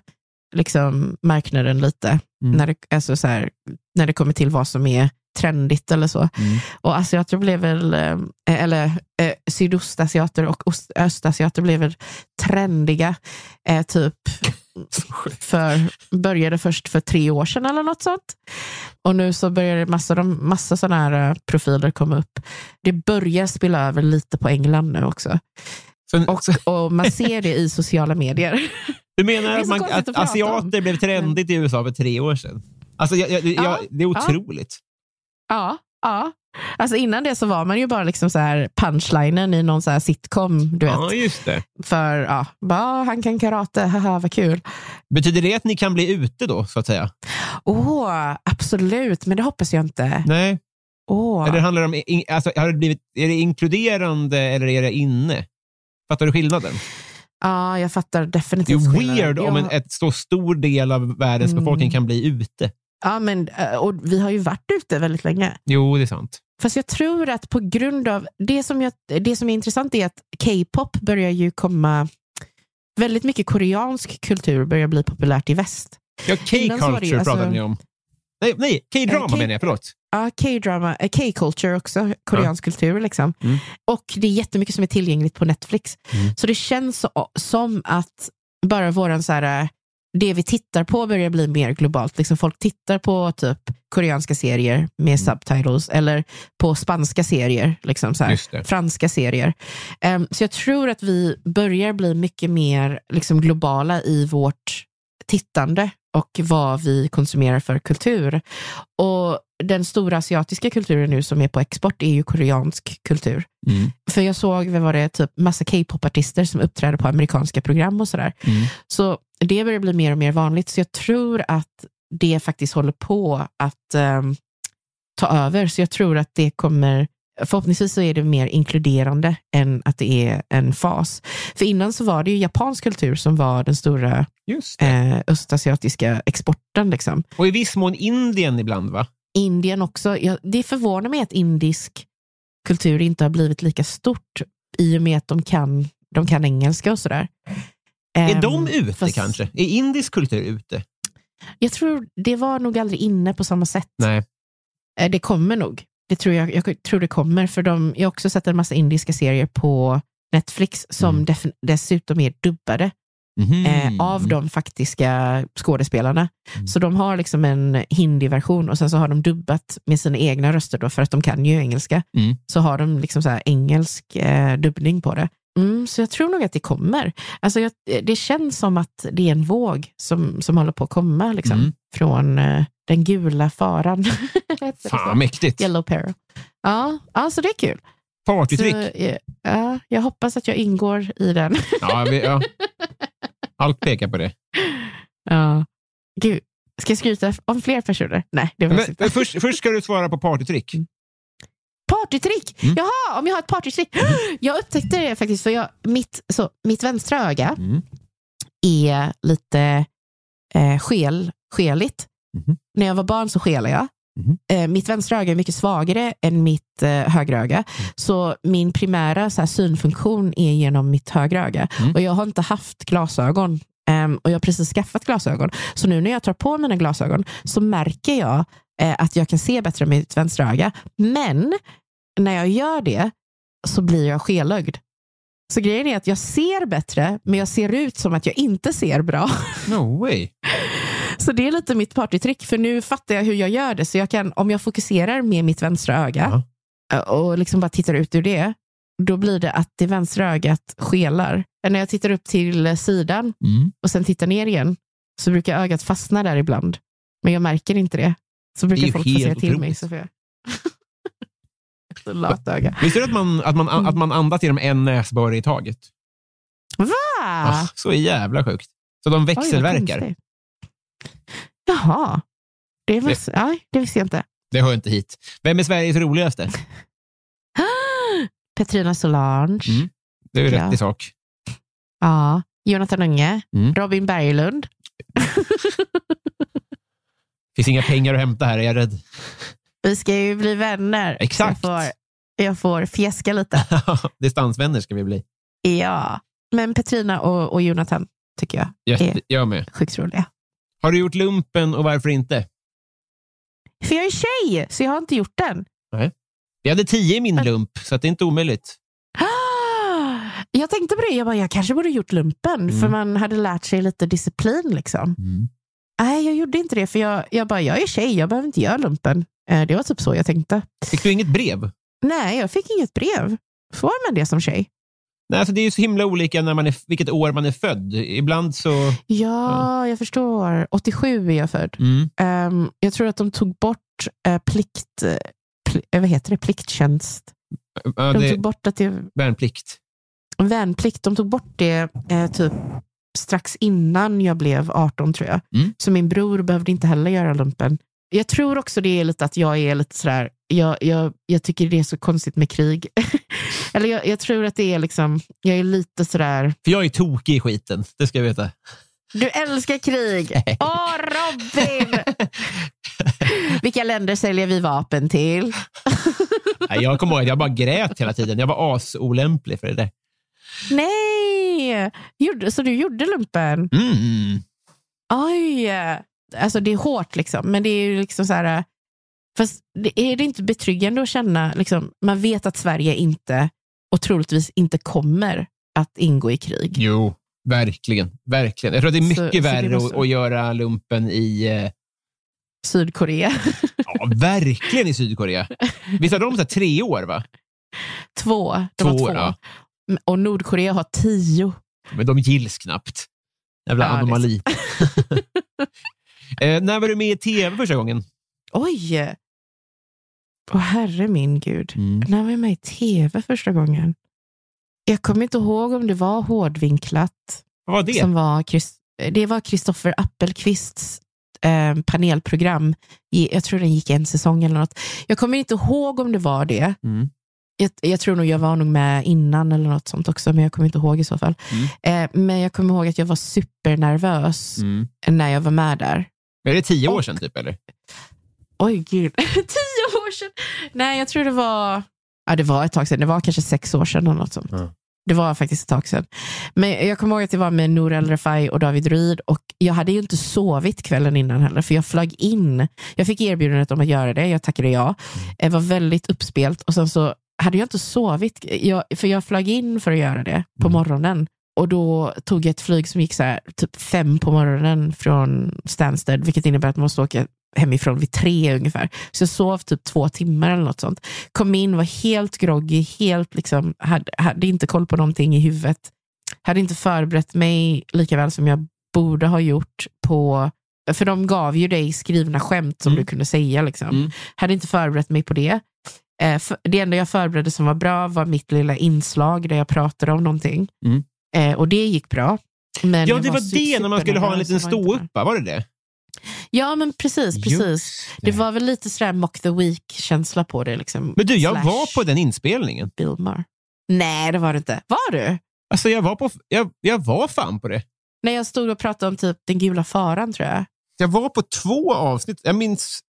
liksom marknaden lite när det, alltså så här, när det kommer till vad som är trendigt eller så. Och asiater blev väl sydostasiater och östasiater blev väl trendiga typ började först för 3 år sedan eller något sånt. Och nu så börjar det massa sådana här profiler komma upp. Det börjar spela över lite på England nu också. Och man ser det i sociala medier. Du menar att asiater blev trendigt i USA för 3 år sedan? Alltså det är otroligt. Ja. Alltså innan det så var man ju bara liksom så här punchlinen i någon så här sitcom, du vet. Ja, just det. För han kan karate, haha vad kul. Betyder det att ni kan bli ute då, så att säga? Absolut, men det hoppas jag inte. Nej. Eller handlar det om, alltså, är det inkluderande eller är det inne? Fattar du skillnaden? Ja, jag fattar definitivt skillnaden. skillnaden. Det är weird om en så stor del av världens befolkning kan bli ute. Ja, men och vi har ju varit ute väldigt länge. Jo, det är sant. Fast jag tror att på grund av det som är intressant är att K-pop börjar ju komma, väldigt mycket koreansk kultur börjar bli populärt i väst. Ja, K-culture pratar ni om. Nej, K-drama menar jag, förlåt. Ja, K-drama, K-culture också, koreansk kultur liksom. Och det är jättemycket som är tillgängligt på Netflix. Så det känns som att bara våran så här, det vi tittar på börjar bli mer globalt. Liksom folk tittar på typ koreanska serier med subtitles eller på spanska serier, liksom så här, franska serier. Så jag tror att vi börjar bli mycket mer liksom globala i vårt tittande och vad vi konsumerar för kultur. Och den stora asiatiska kulturen nu som är på export är ju koreansk kultur. För jag såg, vad var det, typ massa K-pop-artister som uppträder på amerikanska program och sådär. Så det börjar bli mer och mer vanligt. Så jag tror att det faktiskt håller på att ta över. Så jag tror att det kommer, förhoppningsvis så är det mer inkluderande än att det är en fas. För innan så var det ju japansk kultur som var den stora östasiatiska exporten liksom. Och i viss mån Indien ibland, va? Indien också. Det förvånar mig att indisk kultur inte har blivit lika stort i och med att de kan engelska och sådär. Är de ute kanske? Är indisk kultur ute? Jag tror det var nog aldrig inne på samma sätt. Nej. Det kommer nog. Det tror jag tror det kommer. För jag har också sett en massa indiska serier på Netflix som dessutom är dubbade av de faktiska skådespelarna. Så de har liksom en hindi-version och sen så har de dubbat med sina egna röster då, för att de kan ju engelska. Så har de liksom så här engelsk dubbning på det. Så jag tror nog att det kommer. Alltså det känns som att det är en våg som håller på att komma liksom, från den gula faran. Fan, mäktigt. Yellow Peril. Ja, så det är kul. Partytrick. Ja, jag hoppas att jag ingår i den. Ja. Allt pekar på det. Ja. Gud, ska jag skryta om fler personer? Nej, det var men först ska du svara på partytrick. Partytrick? Jaha, om jag har ett partytrick. Jag upptäckte det faktiskt, för mitt vänstra öga är lite skeligt. När jag var barn så skelade jag. Mitt vänstra öga är mycket svagare än mitt högra öga. Så min primära så här, synfunktion är genom mitt högra öga. Och jag har inte haft glasögon. Och jag har precis skaffat glasögon. Så nu när jag tar på mina glasögon så märker jag att jag kan se bättre med mitt vänstra öga. Men när jag gör det så blir jag skelögd. Så grejen är att jag ser bättre, men jag ser ut som att jag inte ser bra. No way. Så det är lite mitt partytrick, för nu fattar jag hur jag gör det. Så jag kan, om jag fokuserar med mitt vänstra öga och liksom bara tittar ut ur det, då blir det att det vänstra ögat skelar. När jag tittar upp till sidan och sen tittar ner igen, så brukar ögat fastna där ibland. Men jag märker inte det. Så brukar folk få säga till mig. Så latöga. Visste du att man andas genom en näsborre i taget? Va? Så jävla sjukt. Så de växelverkar. Jaha. Det visste jag inte. Det hör inte hit. Vem är Sveriges roligaste? Petrina Solange. Det är ju rätt i sak. Ja. Jonathan Unge. Robin Berglund. Finns inga pengar att hämta här, är jag rädd. Vi ska ju bli vänner. Exakt. Jag får fjäska lite. Distansvänner ska vi bli. Ja. Men Petrina och Jonathan tycker jag är jag med. sjukt roliga. Har du gjort lumpen och varför inte? För jag är tjej, så jag har inte gjort den. Nej. Jag hade 10 i min lump, så att det är inte omöjligt. Jag tänkte på det, jag kanske borde gjort lumpen. För man hade lärt sig lite disciplin liksom. Nej, jag gjorde inte det. För jag är tjej, jag behöver inte göra lumpen. Det var typ så jag tänkte. Fick du inget brev? Nej, jag fick inget brev. Får man det som tjej? Nej, alltså det är ju så himla olika när vilket år man är född. Ibland så... Ja, jag förstår. 87 är jag född. Jag tror att de tog bort plikttjänst. De tog bort att det... Värnplikt. De tog bort det typ strax innan jag blev 18, tror jag. Så min bror behövde inte heller göra lumpen. Jag tror också det är lite att jag är lite sådär... Jag tycker det är så konstigt med krig. Eller jag tror att det är liksom... Jag är lite sådär... För jag är tokig i skiten, det ska jag veta. Du älskar krig. Åh, Robin! Vilka länder säljer vi vapen till? Nej, jag kommer ihåg att jag bara grät hela tiden. Jag var asolämplig för det där. Nej! Så du gjorde lumpen? Oj! Alltså det är hårt liksom. Men det är ju liksom så här... Fast är det inte betryggande att känna liksom, man vet att Sverige inte och troligtvis inte kommer att ingå i krig? Jo, verkligen. Jag tror att det är mycket värre att göra lumpen i... Sydkorea. Ja, verkligen i Sydkorea. Visst har de så här 3 år, va? 2. De har 2. Ja. Och Nordkorea har 10. Men de gills knappt. Jävla anomali. När var du med i tv första gången? Oj! Herre min gud. När var jag med i tv första gången? Jag kommer inte ihåg om det var Hårdvinklat. Vad var det? Det var Kristoffer Appelqvists panelprogram. Jag tror den gick en säsong eller något. Jag kommer inte ihåg om det var det. Jag tror nog jag var nog med innan eller något sånt också, men jag kommer inte ihåg i så fall. Men jag kommer ihåg att jag var supernervös när jag var med där. Är det 10 år sedan typ, eller? Oj gud, 10 år sedan. Nej, jag tror det var... Ja, det var ett tag sedan. Det var kanske 6 år sedan eller något sånt. Det var faktiskt ett tag sedan. Men jag kommer ihåg att det var med Nour El Refai och David Ryd. Och jag hade ju inte sovit kvällen innan heller. För jag flög in. Jag fick erbjudandet om att göra det. Jag tackade ja. Det var väldigt uppspelt. Och sen så hade jag inte sovit. För jag flög in för att göra det på morgonen. Och då tog jag ett flyg som gick så här, typ 5 på morgonen från Stansted. Vilket innebär att man måste åka hemifrån vid 3 ungefär. Så jag sov typ 2 timmar eller något sånt. Kom in, var helt groggy, helt liksom, hade inte koll på någonting i huvudet. Hade inte förberett mig lika väl som jag borde ha gjort på... För de gav ju dig skrivna skämt som du kunde säga liksom. Hade inte förberett mig på det. Det enda jag förberedde som var bra var mitt lilla inslag där jag pratade om någonting. Och det gick bra. Men ja, det var det när man skulle ha en liten stå-uppa, var det det? Ja, men precis. Det var väl lite sådär mock the week-känsla på det. Liksom. Men du, jag var på den inspelningen. Bill Maher. Nej, det var det inte. Var du? Alltså, jag var fan på det. När jag stod och pratade om typ den gula faran, tror jag. Jag var på 2 avsnitt. Jag minns...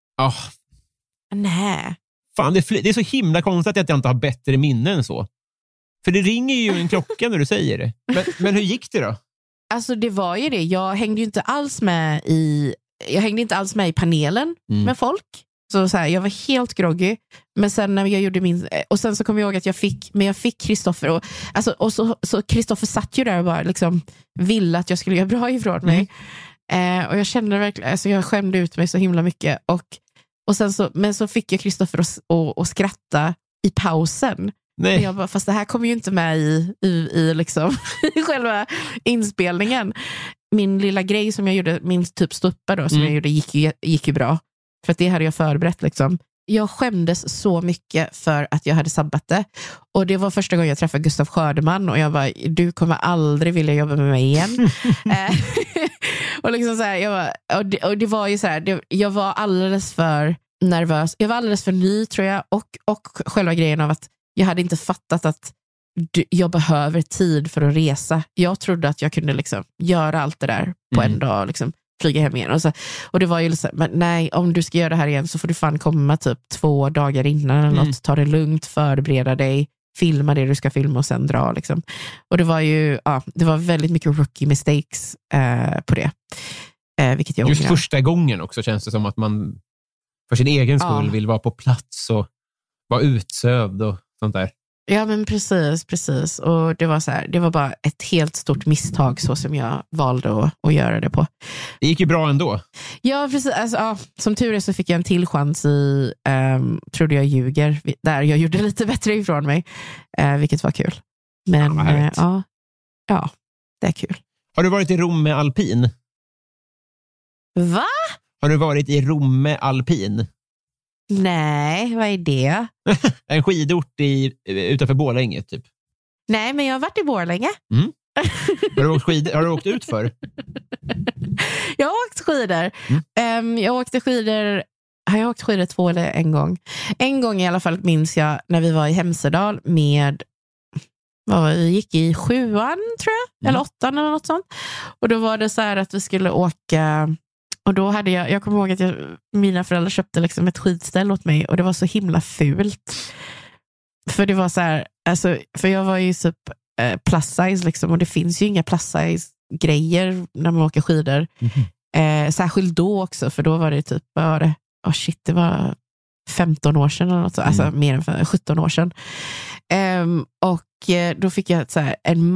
Nej. Fan, det är så himla konstigt att jag inte har bättre minne än så. För det ringer ju en klocka när du säger det. Men hur gick det då? Alltså, det var ju det. Jag hängde inte alls med i panelen med folk. Så här, jag var helt groggy. Men sen när jag gjorde min... Och sen så kom jag ihåg att jag fick Kristoffer. Och så Kristoffer satt ju där och bara liksom ville att jag skulle göra bra ifrån mig. Och jag kände verkligen... Alltså jag skämde ut mig så himla mycket. Och sen så fick jag Kristoffer att skratta i pausen. Nej. Jag bara, fast det här kommer ju inte med i liksom, i själva inspelningen. Min lilla grej som jag gjorde, min typ stuppa då, som jag gjorde gick ju bra. För att det hade jag förberett liksom. Jag skämdes så mycket för att jag hade sabbat det. Och det var första gången jag träffade Gustav Skördeman. Och jag bara, du kommer aldrig vilja jobba med mig igen. Och liksom så här, och det var ju så här, jag var alldeles för nervös. Jag var alldeles för ny, tror jag. Och själva grejen av att jag hade inte fattat att jag behöver tid för att resa. Jag trodde att jag kunde liksom göra allt det där på en dag, liksom flyga hem igen. Och det var ju liksom, men nej, om du ska göra det här igen så får du fan komma typ 2 dagar innan eller något. Ta det lugnt, förbereda dig, filma det du ska filma och sen dra liksom. Och det var ju, det var väldigt mycket rookie mistakes på det. Vilket jag Just ångrar. första gången också känns det som att man för sin egen skull vill vara på plats och vara utsövd och sånt där. Ja, men precis. Och det var så här, det var bara ett helt stort misstag så som jag valde att göra det på. Det gick ju bra ändå. Ja, precis. Alltså, ja, som tur är så fick jag en till chans i Trodde jag ljuger, där jag gjorde lite bättre ifrån mig. Vilket var kul. Men ja, det är kul. Har du varit i Romme alpin? Va? Har du varit i Romme alpin? Nej, vad är det? En skidort utanför Borlänge typ. Nej, men jag har varit i Borlänge. Har du åkt ut för? Jag har åkt skidor. Jag åkte skidor. Har jag åkt skidor 2 eller en gång? En gång i alla fall minns jag när vi var i Hemsedal med... Vi gick i 7:an tror jag. Eller 8:an eller något sånt. Och då var det så här att vi skulle åka... Och då hade jag kommer ihåg att mina föräldrar köpte liksom ett skidställ åt mig. Och det var så himla fult. För det var så här... Alltså, för jag var ju typ plus size liksom. Och det finns ju inga plus size grejer när man åker skidor. Särskilt då också. För då var det typ... det var 15 år sedan eller något så. Alltså mer än 17 år sedan. Och då fick jag så här,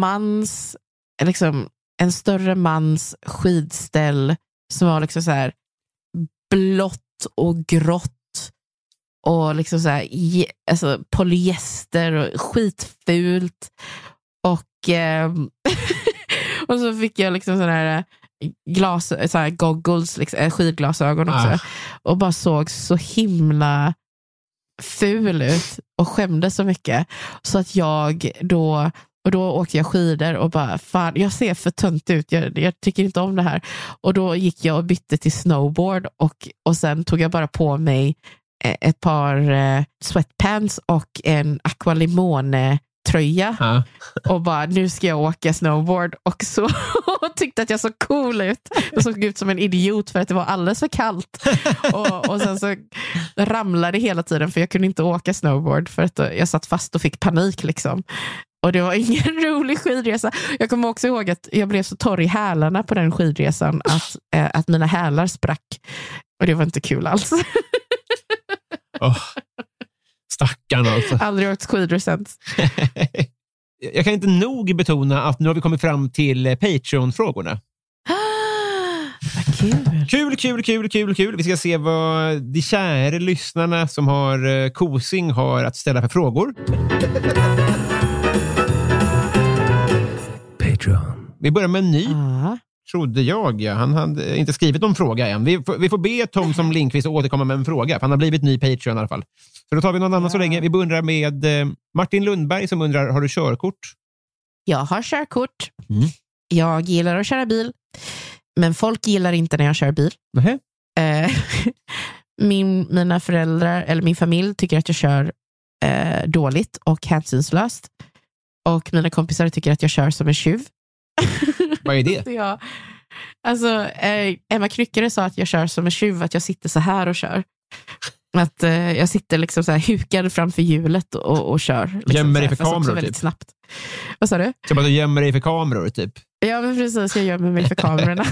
en större mans skidställ som var liksom så här blått och grått och liksom så här alltså polyester och skitfult och och så fick jag liksom sån här så här goggles liksom, skidglasögon också och bara såg så himla ful ut och skämdes så mycket så att jag då åkte jag skidor och bara fan, jag ser för tönt ut, jag tycker inte om det här, och då gick jag och bytte till snowboard och sen tog jag bara på mig ett par sweatpants och en Aqualimone tröja och bara, nu ska jag åka snowboard, och så tyckte att jag såg cool ut. Jag såg ut som en idiot för att det var alldeles för kallt och sen så ramlade hela tiden för jag kunde inte åka snowboard för att jag satt fast och fick panik liksom. Och det var ingen rolig skidresa. Jag kommer också ihåg att jag blev så torr i hälarna på den skidresan att mina hälar sprack, och det var inte kul alls. Stackarn alltså. Aldrig åkt skidor sen. Jag kan inte nog betona att nu har vi kommit fram till Patreon-frågorna. Kul. Vi ska se vad de kära lyssnarna som har kosing har att ställa för frågor. Patreon. Vi börjar med en ny. Trodde jag, ja. Han hade inte skrivit någon fråga än. Vi får be Tom som Lindqvist återkomma med en fråga. För han har blivit ny Patreon i alla fall. Så då tar vi någon annan så länge. Vi börjar med Martin Lundberg som undrar, har du körkort? Jag har körkort. Jag gillar att köra bil. Men folk gillar inte när jag kör bil. Mina föräldrar eller min familj tycker att jag kör dåligt och hänsynslöst. Och mina kompisar tycker att jag kör som en tjuv. Vad är det? Ja. Alltså, Emma Knyckare sa att jag kör som en tjuv, att jag sitter så här och kör. Att jag sitter liksom så här hukad framför hjulet och kör. Liksom, gömmer dig för kameror väldigt typ? Snabbt. Vad sa du? Som att du gömmer dig för kameror typ? Ja, men precis. Jag gömmer mig för kamerorna.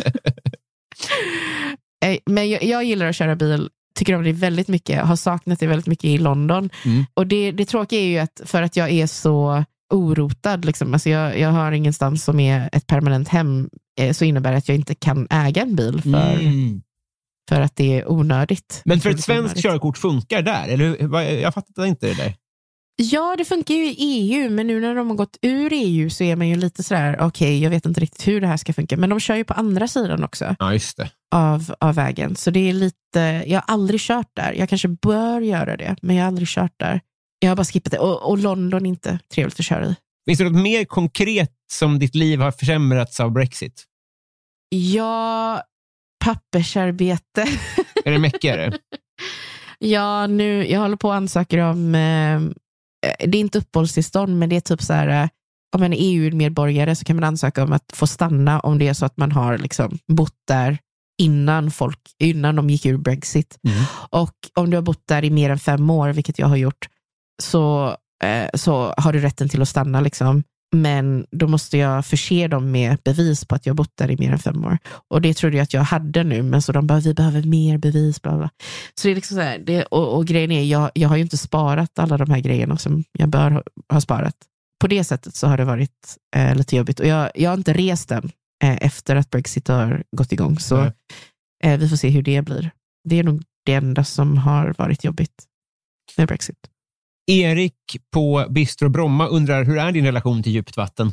Men jag gillar att köra bil. Tycker om det väldigt mycket. Har saknat det väldigt mycket i London. Och det tråkiga är ju att för att jag är så orotad liksom. Alltså jag har ingenstans som är ett permanent hem, så innebär det att jag inte kan äga en bil för att det är onödigt. Men för ett svenskt körkort funkar där? Eller jag fattar inte det där. Ja, det funkar ju i EU, men nu när de har gått ur EU så är man ju lite sådär, okej, jag vet inte riktigt hur det här ska funka. Men de kör ju på andra sidan också. Ja, just det. Av vägen. Så det är lite, jag har aldrig kört där. Jag kanske bör göra det, men jag har aldrig kört där. Jag har bara skippat det. Och London är inte trevligt att köra i. Finns det något mer konkret som ditt liv har försämrats av Brexit? Ja, pappersarbete. Är det mäckigare? Ja, jag håller på att ansöka om, det är inte uppehållstillstånd, men det är typ så här, om man är EU-medborgare så kan man ansöka om att få stanna om det är så att man har liksom bott där innan de gick ur Brexit. Och om du har bott där i mer än 5 år, vilket jag har gjort, så har du rätten till att stanna liksom. Men då måste jag förse dem med bevis på att jag bott där i mer än 5 år. Och det trodde jag att jag hade nu. Men så de bara, vi behöver mer bevis. Bla bla. Så det är liksom så här, och grejen är, jag har ju inte sparat alla de här grejerna som jag bör ha sparat. På det sättet så har det varit lite jobbigt. Och jag har inte rest den efter att Brexit har gått igång. Så vi får se hur det blir. Det är nog det enda som har varit jobbigt med Brexit. Erik på Bistro Bromma undrar, hur är din relation till djupt vatten?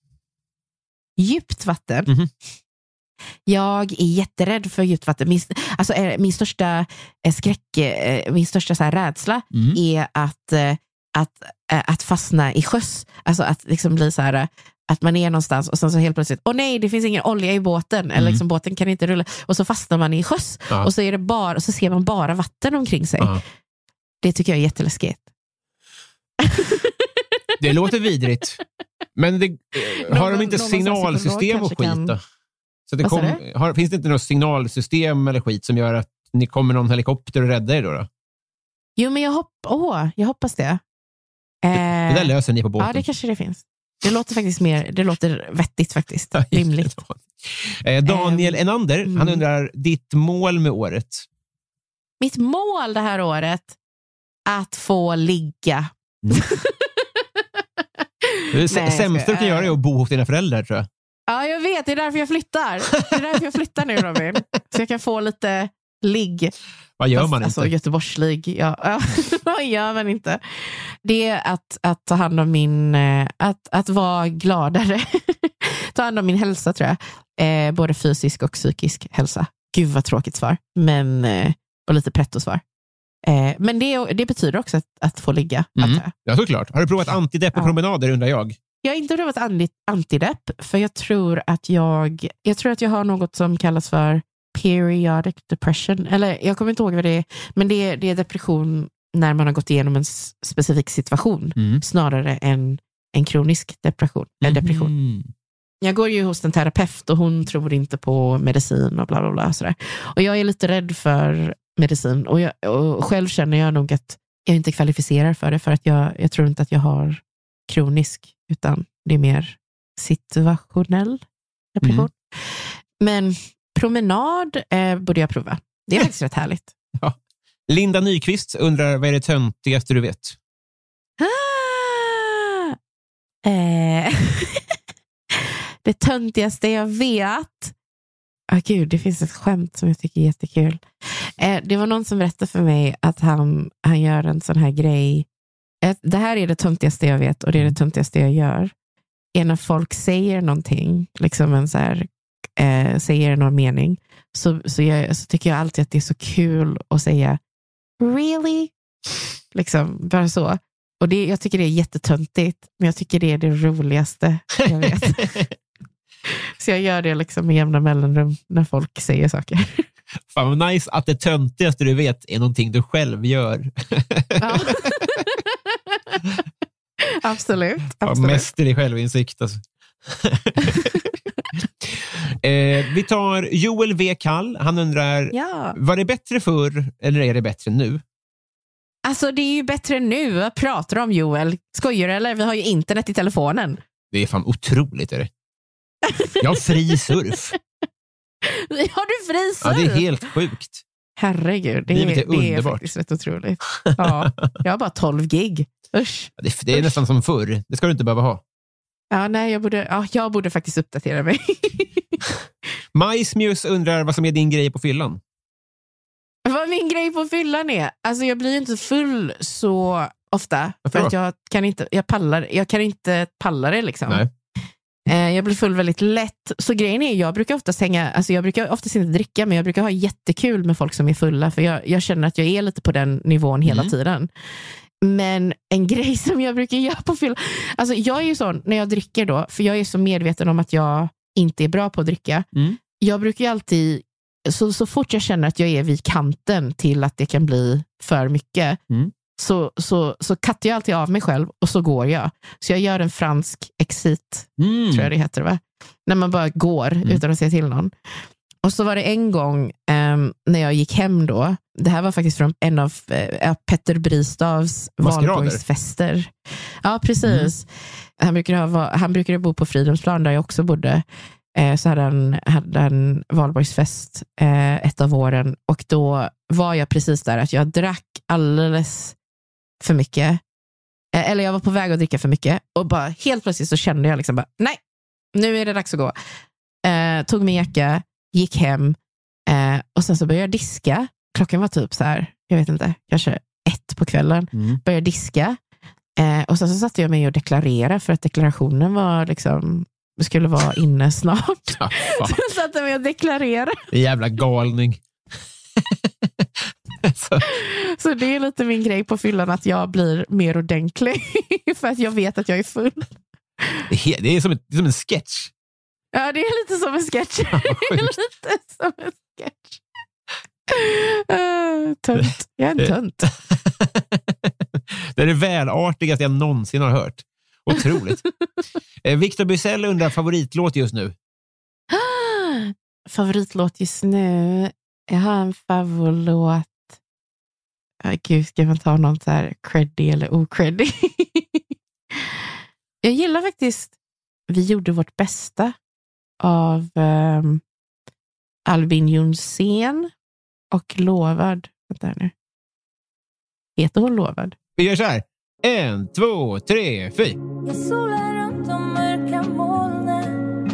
Djupt vatten? Mm-hmm. Jag är jätterädd för djupt vatten. Min största skräck, min största så här rädsla är att fastna i sjöss. Alltså att liksom bli så här, att man är någonstans och sen så helt plötsligt, nej, det finns ingen olja i båten, eller liksom båten kan inte rulla, och så fastnar man i sjöss och så är det bara, och så ser man bara vatten omkring sig. Det tycker jag är jätteläskigt. Det låter vidrigt. Men har de inte signalsystem och skit då? Så finns det inte något signalsystem eller skit som gör att ni kommer någon helikopter och räddar er då? Jo, men jag hoppas det. Det där löser ni på båten. Ja, det kanske det finns. Det låter faktiskt det låter vettigt faktiskt. Rimligt. Daniel Enander, han undrar ditt mål med året. Mitt mål det här året? Att få ligga. Det sämsta du kan göra är att bo hos dina föräldrar, tror jag. Ja, jag vet. Det är därför jag flyttar. Det är därför jag flyttar nu, Robin. Så jag kan få lite ligg. Vad gör man inte? Alltså Göteborgslig. Ja. Vad gör man inte? Det är att ta hand om min... Att vara gladare. Ta hand om min hälsa, tror jag. Både fysisk och psykisk hälsa. Gud vad tråkigt svar. Men... och lite pretto-svar. Men det betyder också att få ligga. Ja, såklart. Har du provat antidepp-promenader, undrar jag? Jag har inte provat antidepp, för jag tror att jag har något som kallas för periodic depression. Eller jag kommer inte ihåg vad det är. Men det är depression när man har gått igenom en specifik situation. Snarare än en kronisk depression. Jag går ju hos en terapeut och hon tror inte på medicin och bla bla bla. Sådär. Och jag är lite rädd för medicin. Och själv känner jag nog att jag inte kvalificerar för det. För att jag tror inte att jag har kronisk. Utan det är mer situationell depression. Men promenad borde jag prova. Det är faktiskt rätt härligt. Ja. Linda Nyqvist undrar, vad är det töntigaste du vet? Det töntigaste jag vet... Gud, det finns ett skämt som jag tycker är jättekul. Det var någon som berättade för mig att han gör en sån här grej. Det här är det töntigaste jag vet och det är det töntigaste jag gör. Är när folk säger någonting, liksom en så här, säger någon mening, så tycker jag alltid att det är så kul att säga really? Liksom, bara så. Och jag tycker det är jättetöntigt, men jag tycker det är det roligaste jag vet. Så jag gör det liksom med jämna mellanrum när folk säger saker. Fan vad nice att det töntigaste du vet är någonting du själv gör. Ja. Absolut. Mäster i självinsikt alltså. Vi tar Joel V. Kall. Han undrar, var det bättre förr eller är det bättre nu? Alltså det är ju bättre nu. Vad pratar du om, Joel? Skojar eller? Vi har ju internet i telefonen. Det är fan otroligt, är det? Jag har fri surf. Har du fri surf? Ja, det är helt sjukt. Herregud, det är faktiskt rätt otroligt. Ja, jag har bara 12 gig. Usch. Det är nästan som förr. Det ska du inte behöva ha. Ja, nej, jag borde faktiskt uppdatera mig. Majsmjus undrar vad som är din grej på fyllan. Vad min grej på fyllan är? Alltså jag blir ju inte full så ofta. För att jag kan inte palla det liksom. Nej. Jag blir full väldigt lätt. Så grejen är, jag brukar oftast inte dricka, men jag brukar ha jättekul med folk som är fulla. För jag känner att jag är lite på den nivån hela tiden. Men en grej som jag brukar göra på fyllan, alltså jag är ju sån när jag dricker då, för jag är så medveten om att jag inte är bra på att dricka. Jag brukar ju alltid, så fort jag känner att jag är vid kanten till att det kan bli för mycket, så kattar jag alltid av mig själv och så går jag. Så jag gör en fransk exit, tror jag det heter, va? När man bara går utan att säga till någon. Och så var det en gång när jag gick hem då. Det här var faktiskt från en av Petter Bristavs valborgsfester. Ja, precis. Han brukade bo på Fridhemsplan där jag också bodde. Så hade han valborgsfest ett av åren. Och då var jag precis där att jag drack alldeles för mycket. Eller jag var på väg att dricka för mycket. Och bara helt plötsligt så kände jag liksom bara, nej, nu är det dags att gå. Tog min jacka, gick hem. Och sen så började jag diska. Klockan var typ så här, jag vet inte, kanske 1 på kvällen. Började diska. Och sen så satte jag mig och deklarera för att deklarationen var liksom, skulle vara inne snart. Ja, så jag satte mig och deklarera. En jävla galning. Så det är lite min grej på fyllan, att jag blir mer ordentlig för att jag vet att jag är full. Det är som en sketch. Ja, det är lite som en sketch. Lite som en sketch. Tönt. Jag är en tönt. Det är det välartigaste jag någonsin har hört. Otroligt. Victor Bysell undrar favoritlåt just nu. Favoritlåt just nu? Jag har en favoritlåt. Gud, ska man ta något så här creddy eller ocreddy? Jag gillar faktiskt Vi gjorde vårt bästa av Albin Jonsén och Lovad. Vänta här nu. Heter hon Lovad? Vi gör så här. 1, 2, 3, 4. Jag solar runt de mörka molnen.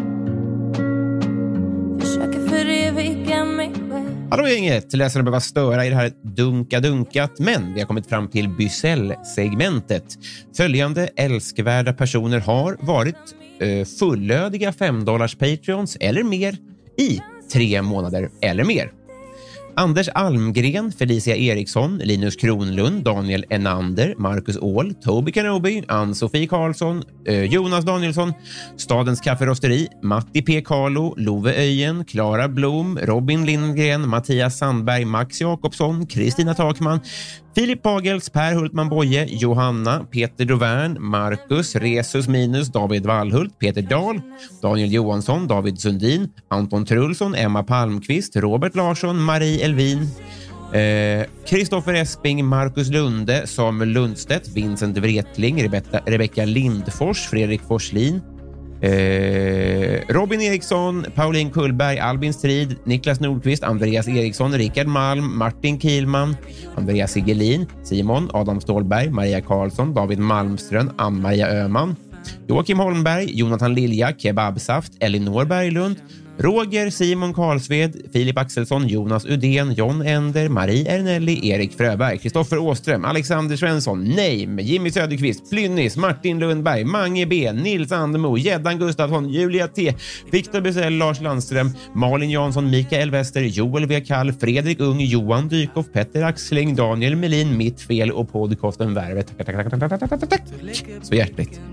Försöker föreviga mig själv. Hallå gänget, läsaren behöver störa i det här dunkat, men vi har kommit fram till Bysell-segmentet. Följande älskvärda personer har varit fullödiga $5 Patreons eller mer i 3 månader eller mer. Anders Almgren, Felicia Eriksson, Linus Kronlund, Daniel Enander, Marcus Åhl, Toby Kenobi, Ann-Sofie Karlsson, Jonas Danielsson, Stadens Kafferosteri, Matti P. Carlo, Love Öjen, Klara Blom, Robin Lindgren, Mattias Sandberg, Max Jakobsson, Kristina Takman, Filip Pagels, Per Hultman Boye, Johanna, Peter Dovern, Marcus, Resus Minus, David Wallhult, Peter Dahl, Daniel Johansson, David Sundin, Anton Trulsson, Emma Palmqvist, Robert Larsson, Marie Elvin, Kristoffer Esping, Marcus Lunde, Samuel Lundstedt, Vincent Wretling, Rebecka Lindfors, Fredrik Forslin, Robin Eriksson, Pauline Kullberg, Albin Strid, Niklas Nordqvist, Andreas Eriksson, Rickard Malm, Martin Kielman, Andreas Sigelin, Simon, Adam Stålberg, Maria Karlsson, David Malmström, Ann-Maria Öhman, Joakim Holmberg, Jonathan Lilja, Kebabsaft, Elinor Berglund, Roger, Simon Karlsved, Filip Axelsson, Jonas Udén, John Ender, Marie Ernelli, Erik Fröberg, Kristoffer Åström, Alexander Svensson, Name, Jimmy Söderqvist, Plynnis, Martin Lundberg, Mange B, Nils Andemo, Gäddan Gustafsson, Julia T, Victor Bysell, Lars Landström, Malin Jansson, Mikael Wester, Joel W. Kall, Fredrik Ung, Johan Dykhoff, Petter Axling, Daniel Melin, Mitt Fel och podcasten Värvet. Tack. Så hjärtligt.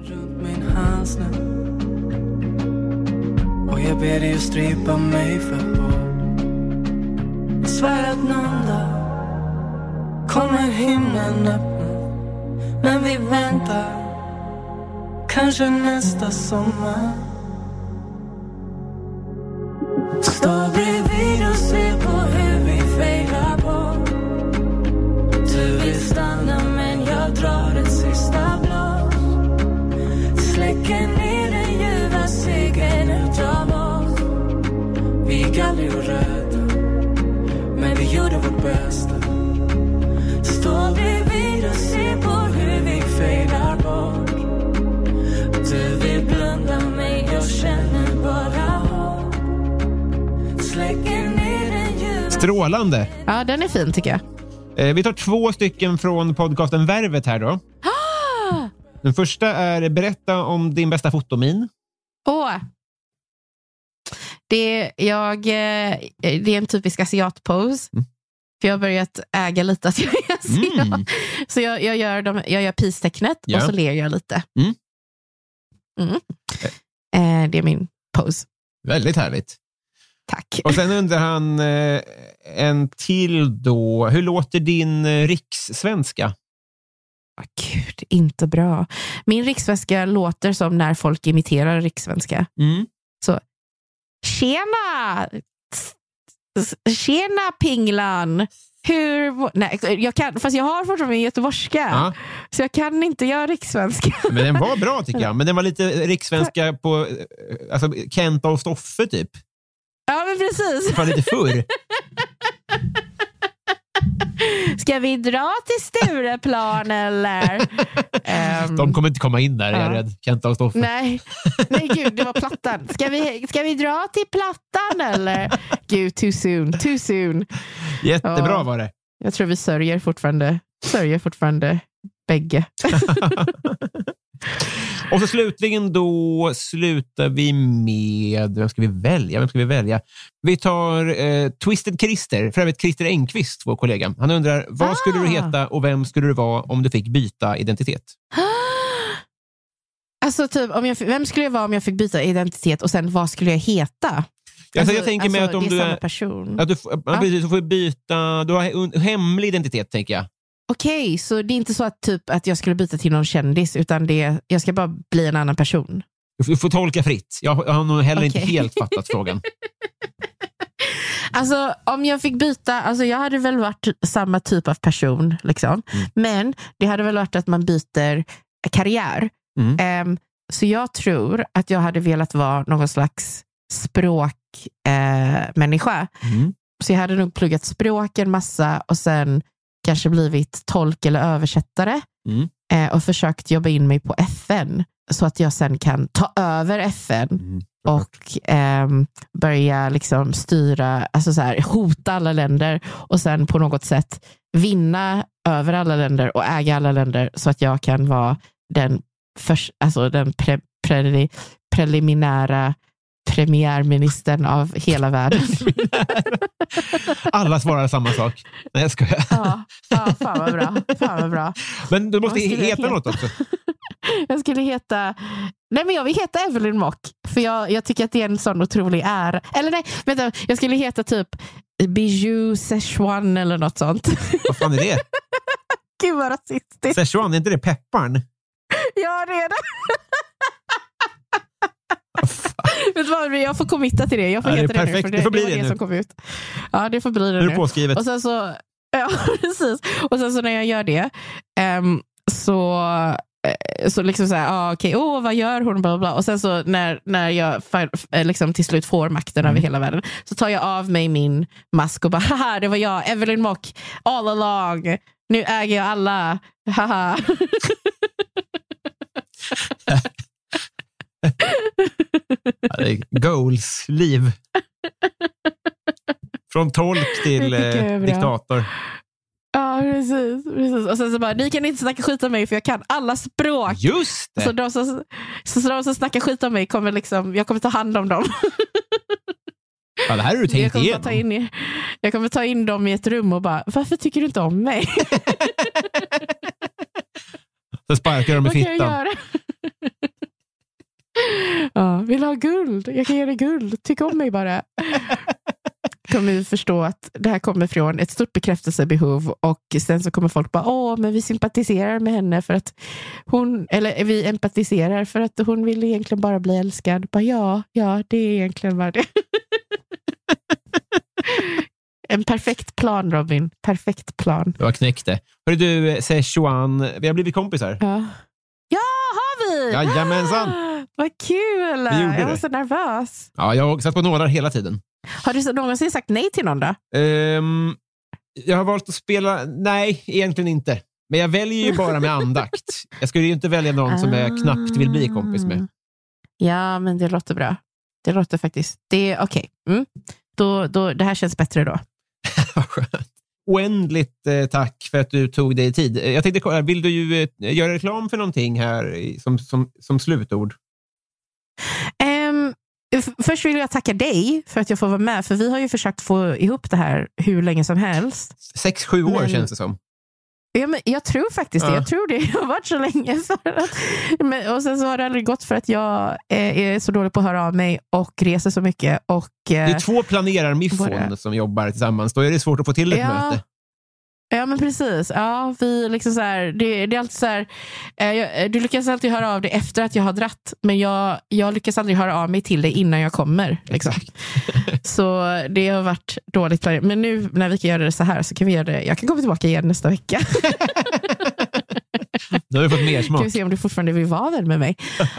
Och jag ber dig att strypa mig för hårt. Jag svär att någon dag kommer himlen öppna. Men vi väntar, kanske nästa sommar. Stå bredvid och se på hur vi failar på. Du vill stanna men jag drar ett sista blås. Släcker ner den ljuva segern utav oss. Vi gick aldrig och röda, men vi gjorde vårt bästa. Stå bredvid och se på hur vi failar bort. Du vill blunda mig, jag känner bara hopp. Släcker ner den ljuva. Strålande. Ja, den är fin tycker jag. Vi tar 2 stycken från podcasten Värvet här då. Den första är berätta om din bästa fotomin. Det är en typisk asiatpose. För jag har börjat äga lite att jag är asiat. Så jag gör peace-tecknet och så ler jag lite. Det är min pose. Väldigt härligt. Tack. Och sen undrar han en till då. Hur låter din rikssvenska? Gud, inte bra. Min rikssvenska låter som när folk imiterar rikssvenska. Så, tjena! Tjena Pinglan. Nej, fast jag har fortfarande en göteborgska. Så jag kan inte göra rikssvenska. Men den var bra tycker jag. Men den var lite rikssvenska på alltså Kenta och Stoffe typ. Ja, men precis. Det var lite förr. Ska vi dra till Stureplan eller? De kommer inte komma in där, jag är rädd. Kenta och Stoffe. Nej gud, det var Plattan. Ska vi dra till Plattan eller? Gud, too soon. Jättebra var det. Jag tror vi sörjer fortfarande bägge. Och så slutligen då slutar vi med vem ska vi välja? Vi tar Twisted Christer, för övrigt Christer Engqvist, vår kollega. Han undrar, vad skulle du heta och vem skulle du vara om du fick byta identitet? Alltså typ, vem skulle jag vara om jag fick byta identitet och sen vad skulle jag heta? Alltså, jag tänker mig att om du är person. Att du får byta, du har hemlig identitet tänker jag. Okej, så det är inte så att jag skulle byta till någon kändis utan jag ska bara bli en annan person. Du får tolka fritt. Jag har nog heller inte helt fattat frågan. Alltså om jag fick byta, alltså jag hade väl varit samma typ av person liksom. Men det hade väl varit att man byter karriär. Så jag tror att jag hade velat vara någon slags språkmänniska. Så jag hade nog pluggat språk en massa och sen kanske blivit tolk eller översättare och försökt jobba in mig på FN så att jag sen kan ta över FN och börja liksom styra, alltså så här, hota alla länder och sen på något sätt vinna över alla länder och äga alla länder så att jag kan vara den preliminära premiärministern av hela världen. Alla svarar samma sak. Nej, jag skojar. Ja, fan vad bra. Men du måste heta något också. Jag skulle heta... Nej, men jag vill heta Evelyn Mock. För jag tycker att det är en sån otrolig ära. Eller nej, vänta. Jag skulle heta typ Bijou Szechuan eller något sånt. Vad fan är det? Gud vad rasistiskt. Szechuan, är inte det pepparn? Ja, det är det. Vet du vad, jag får committa till det. Jag får heta det nu, för det får bli det som kom ut. Ja, det får bli det nu. Påskrivet. Och sen så, ja, precis. Och sen så när jag gör det så liksom så här, okej, vad gör hon, bla bla. Och sen så när jag liksom till slut får makten över hela världen så tar jag av mig min mask och bara, haha, det var jag, Evelyn Mock, all along. Nu äger jag alla. Haha. Goals, liv. Från tolk till diktator. Ja, precis. Och sen så bara, ni kan inte snacka skit om mig för jag kan alla språk. Just det. Så de som snackar skit om mig kommer liksom, jag kommer ta hand om dem. Ja, det här är du tänkt igenom. Jag kommer ta in dem i ett rum och bara, varför tycker du inte om mig? Så sparkar de i fittan. Vad kan jag göra? Ja, vill ha guld. Jag kan ge dig guld. Tyck om mig bara. Kommer vi förstå att det här kommer från ett stort bekräftelsebehov och sen så kommer folk bara, men vi sympatiserar med henne för att vi empatiserar för att hon vill egentligen bara bli älskad. Bara, ja, det är egentligen bara det. En perfekt plan, Robin. Perfekt plan. Du har knäckt det. Hörru du, Szechuan, vi har blivit kompisar. Ja, har vi? Jajamensan. Vad kul. Jag var så nervös. Ja, jag har satt på några hela tiden. Har du någonsin sagt nej till någon då? Jag har valt att spela... Nej, egentligen inte. Men jag väljer ju bara med andakt. Jag skulle ju inte välja någon som jag knappt vill bli kompis med. Ja, men det låter bra. Det låter faktiskt... Det är okej. Då, det här känns bättre då. Oändligt tack för att du tog dig tid. Jag tänkte, vill du ju göra reklam för någonting här som slutord? Först vill jag tacka dig för att jag får vara med. För vi har ju försökt få ihop det här hur länge som helst. 6-7 år känns det som. Ja, men jag tror faktiskt det. Jag tror det har varit så länge. Och sen så har det aldrig gått för att jag är så dålig på att höra av mig och reser så mycket. Och, det är 2 planerarmiffon som jobbar tillsammans. Då är det svårt att få till ett möte. Ja, men precis. Ja, vi liksom så här, det är alltid så här, du lyckas alltid höra av dig efter att jag har dratt, men jag lyckas aldrig höra av mig till dig innan jag kommer. Liksom. Så det har varit dåligt planerat. Men nu när vi kan göra det så här så kan vi göra det. Jag kan komma tillbaka igen nästa vecka. Då har vi fått mer smak. Kan vi se om du fortfarande vill vara vän med mig.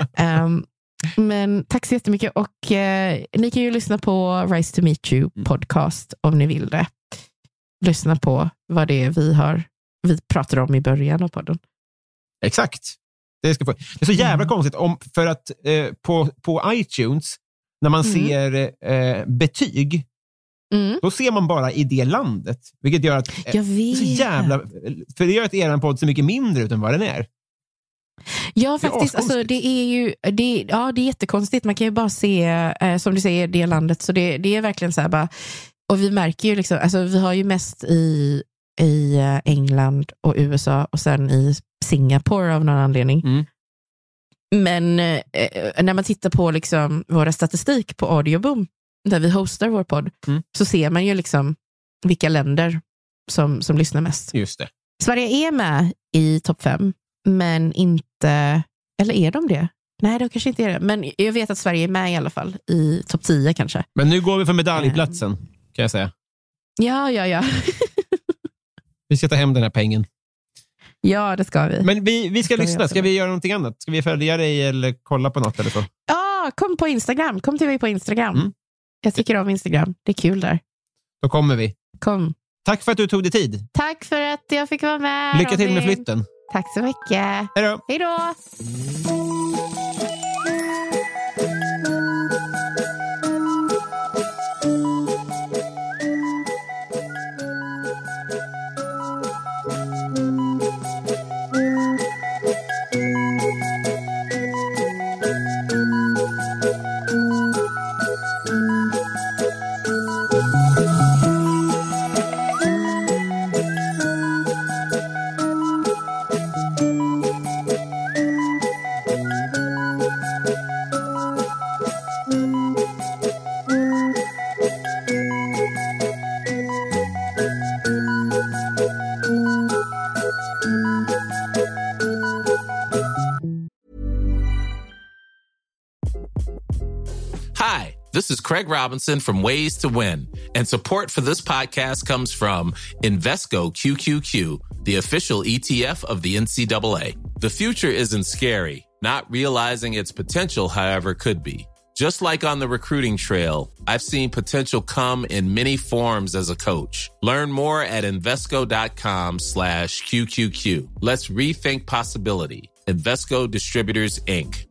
Men tack så jättemycket. Och ni kan ju lyssna på Rise to Meet You podcast om ni vill det. Lyssna på vad det är vi pratar om i början av podden. Exakt. Det är så jävla konstigt för att på iTunes när man ser betyg då ser man bara i det landet, vilket gör att jag vet. Så jävla, för det gör att eran podd ser mycket mindre ut än vad den är. Ja, faktiskt. Alltså, det är jättekonstigt. Man kan ju bara se, som du säger, det landet. Så det är verkligen så här bara. Och vi märker ju liksom, alltså vi har ju mest i England och USA och sen i Singapore av någon anledning. Men när man tittar på liksom våra statistik på Audioboom där vi hostar vår podd så ser man ju liksom vilka länder som lyssnar mest. Just det. Sverige är med i topp 5 men inte, eller är de det? Nej, de kanske inte är det. Men jag vet att Sverige är med i alla fall i topp 10 kanske. Men nu går vi för medaljplatsen kan jag säga. Ja. Vi ska ta hem den här pengen. Ja, det ska vi. Men vi ska lyssna. Ska vi göra någonting annat? Ska vi följa dig eller kolla på något eller så? Ja, kom på Instagram. Kom till mig på Instagram. Jag tycker om Instagram. Det är kul där. Då kommer vi. Kom. Tack för att du tog dig tid. Tack för att jag fick vara med. Lycka till med flytten. Tack så mycket. Hej då. Hej då. Hi, this is Craig Robinson from Ways to Win, and support for this podcast comes from Invesco QQQ, the official ETF of the NCAA. The future isn't scary. Not realizing its potential, however, could be. Just like on the recruiting trail, I've seen potential come in many forms as a coach. Learn more at Invesco.com/QQQ. Let's rethink possibility. Invesco Distributors, Inc.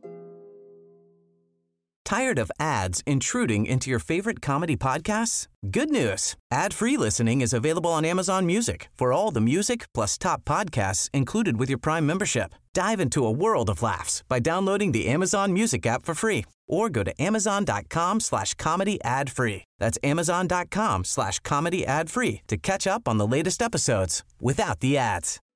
Tired of ads intruding into your favorite comedy podcasts? Good news. Ad-free listening is available on Amazon Music for all the music plus top podcasts included with your Prime membership. Dive into a world of laughs by downloading the Amazon Music app for free or go to amazon.com/comedy ad-free. That's amazon.com/comedy ad-free to catch up on the latest episodes without the ads.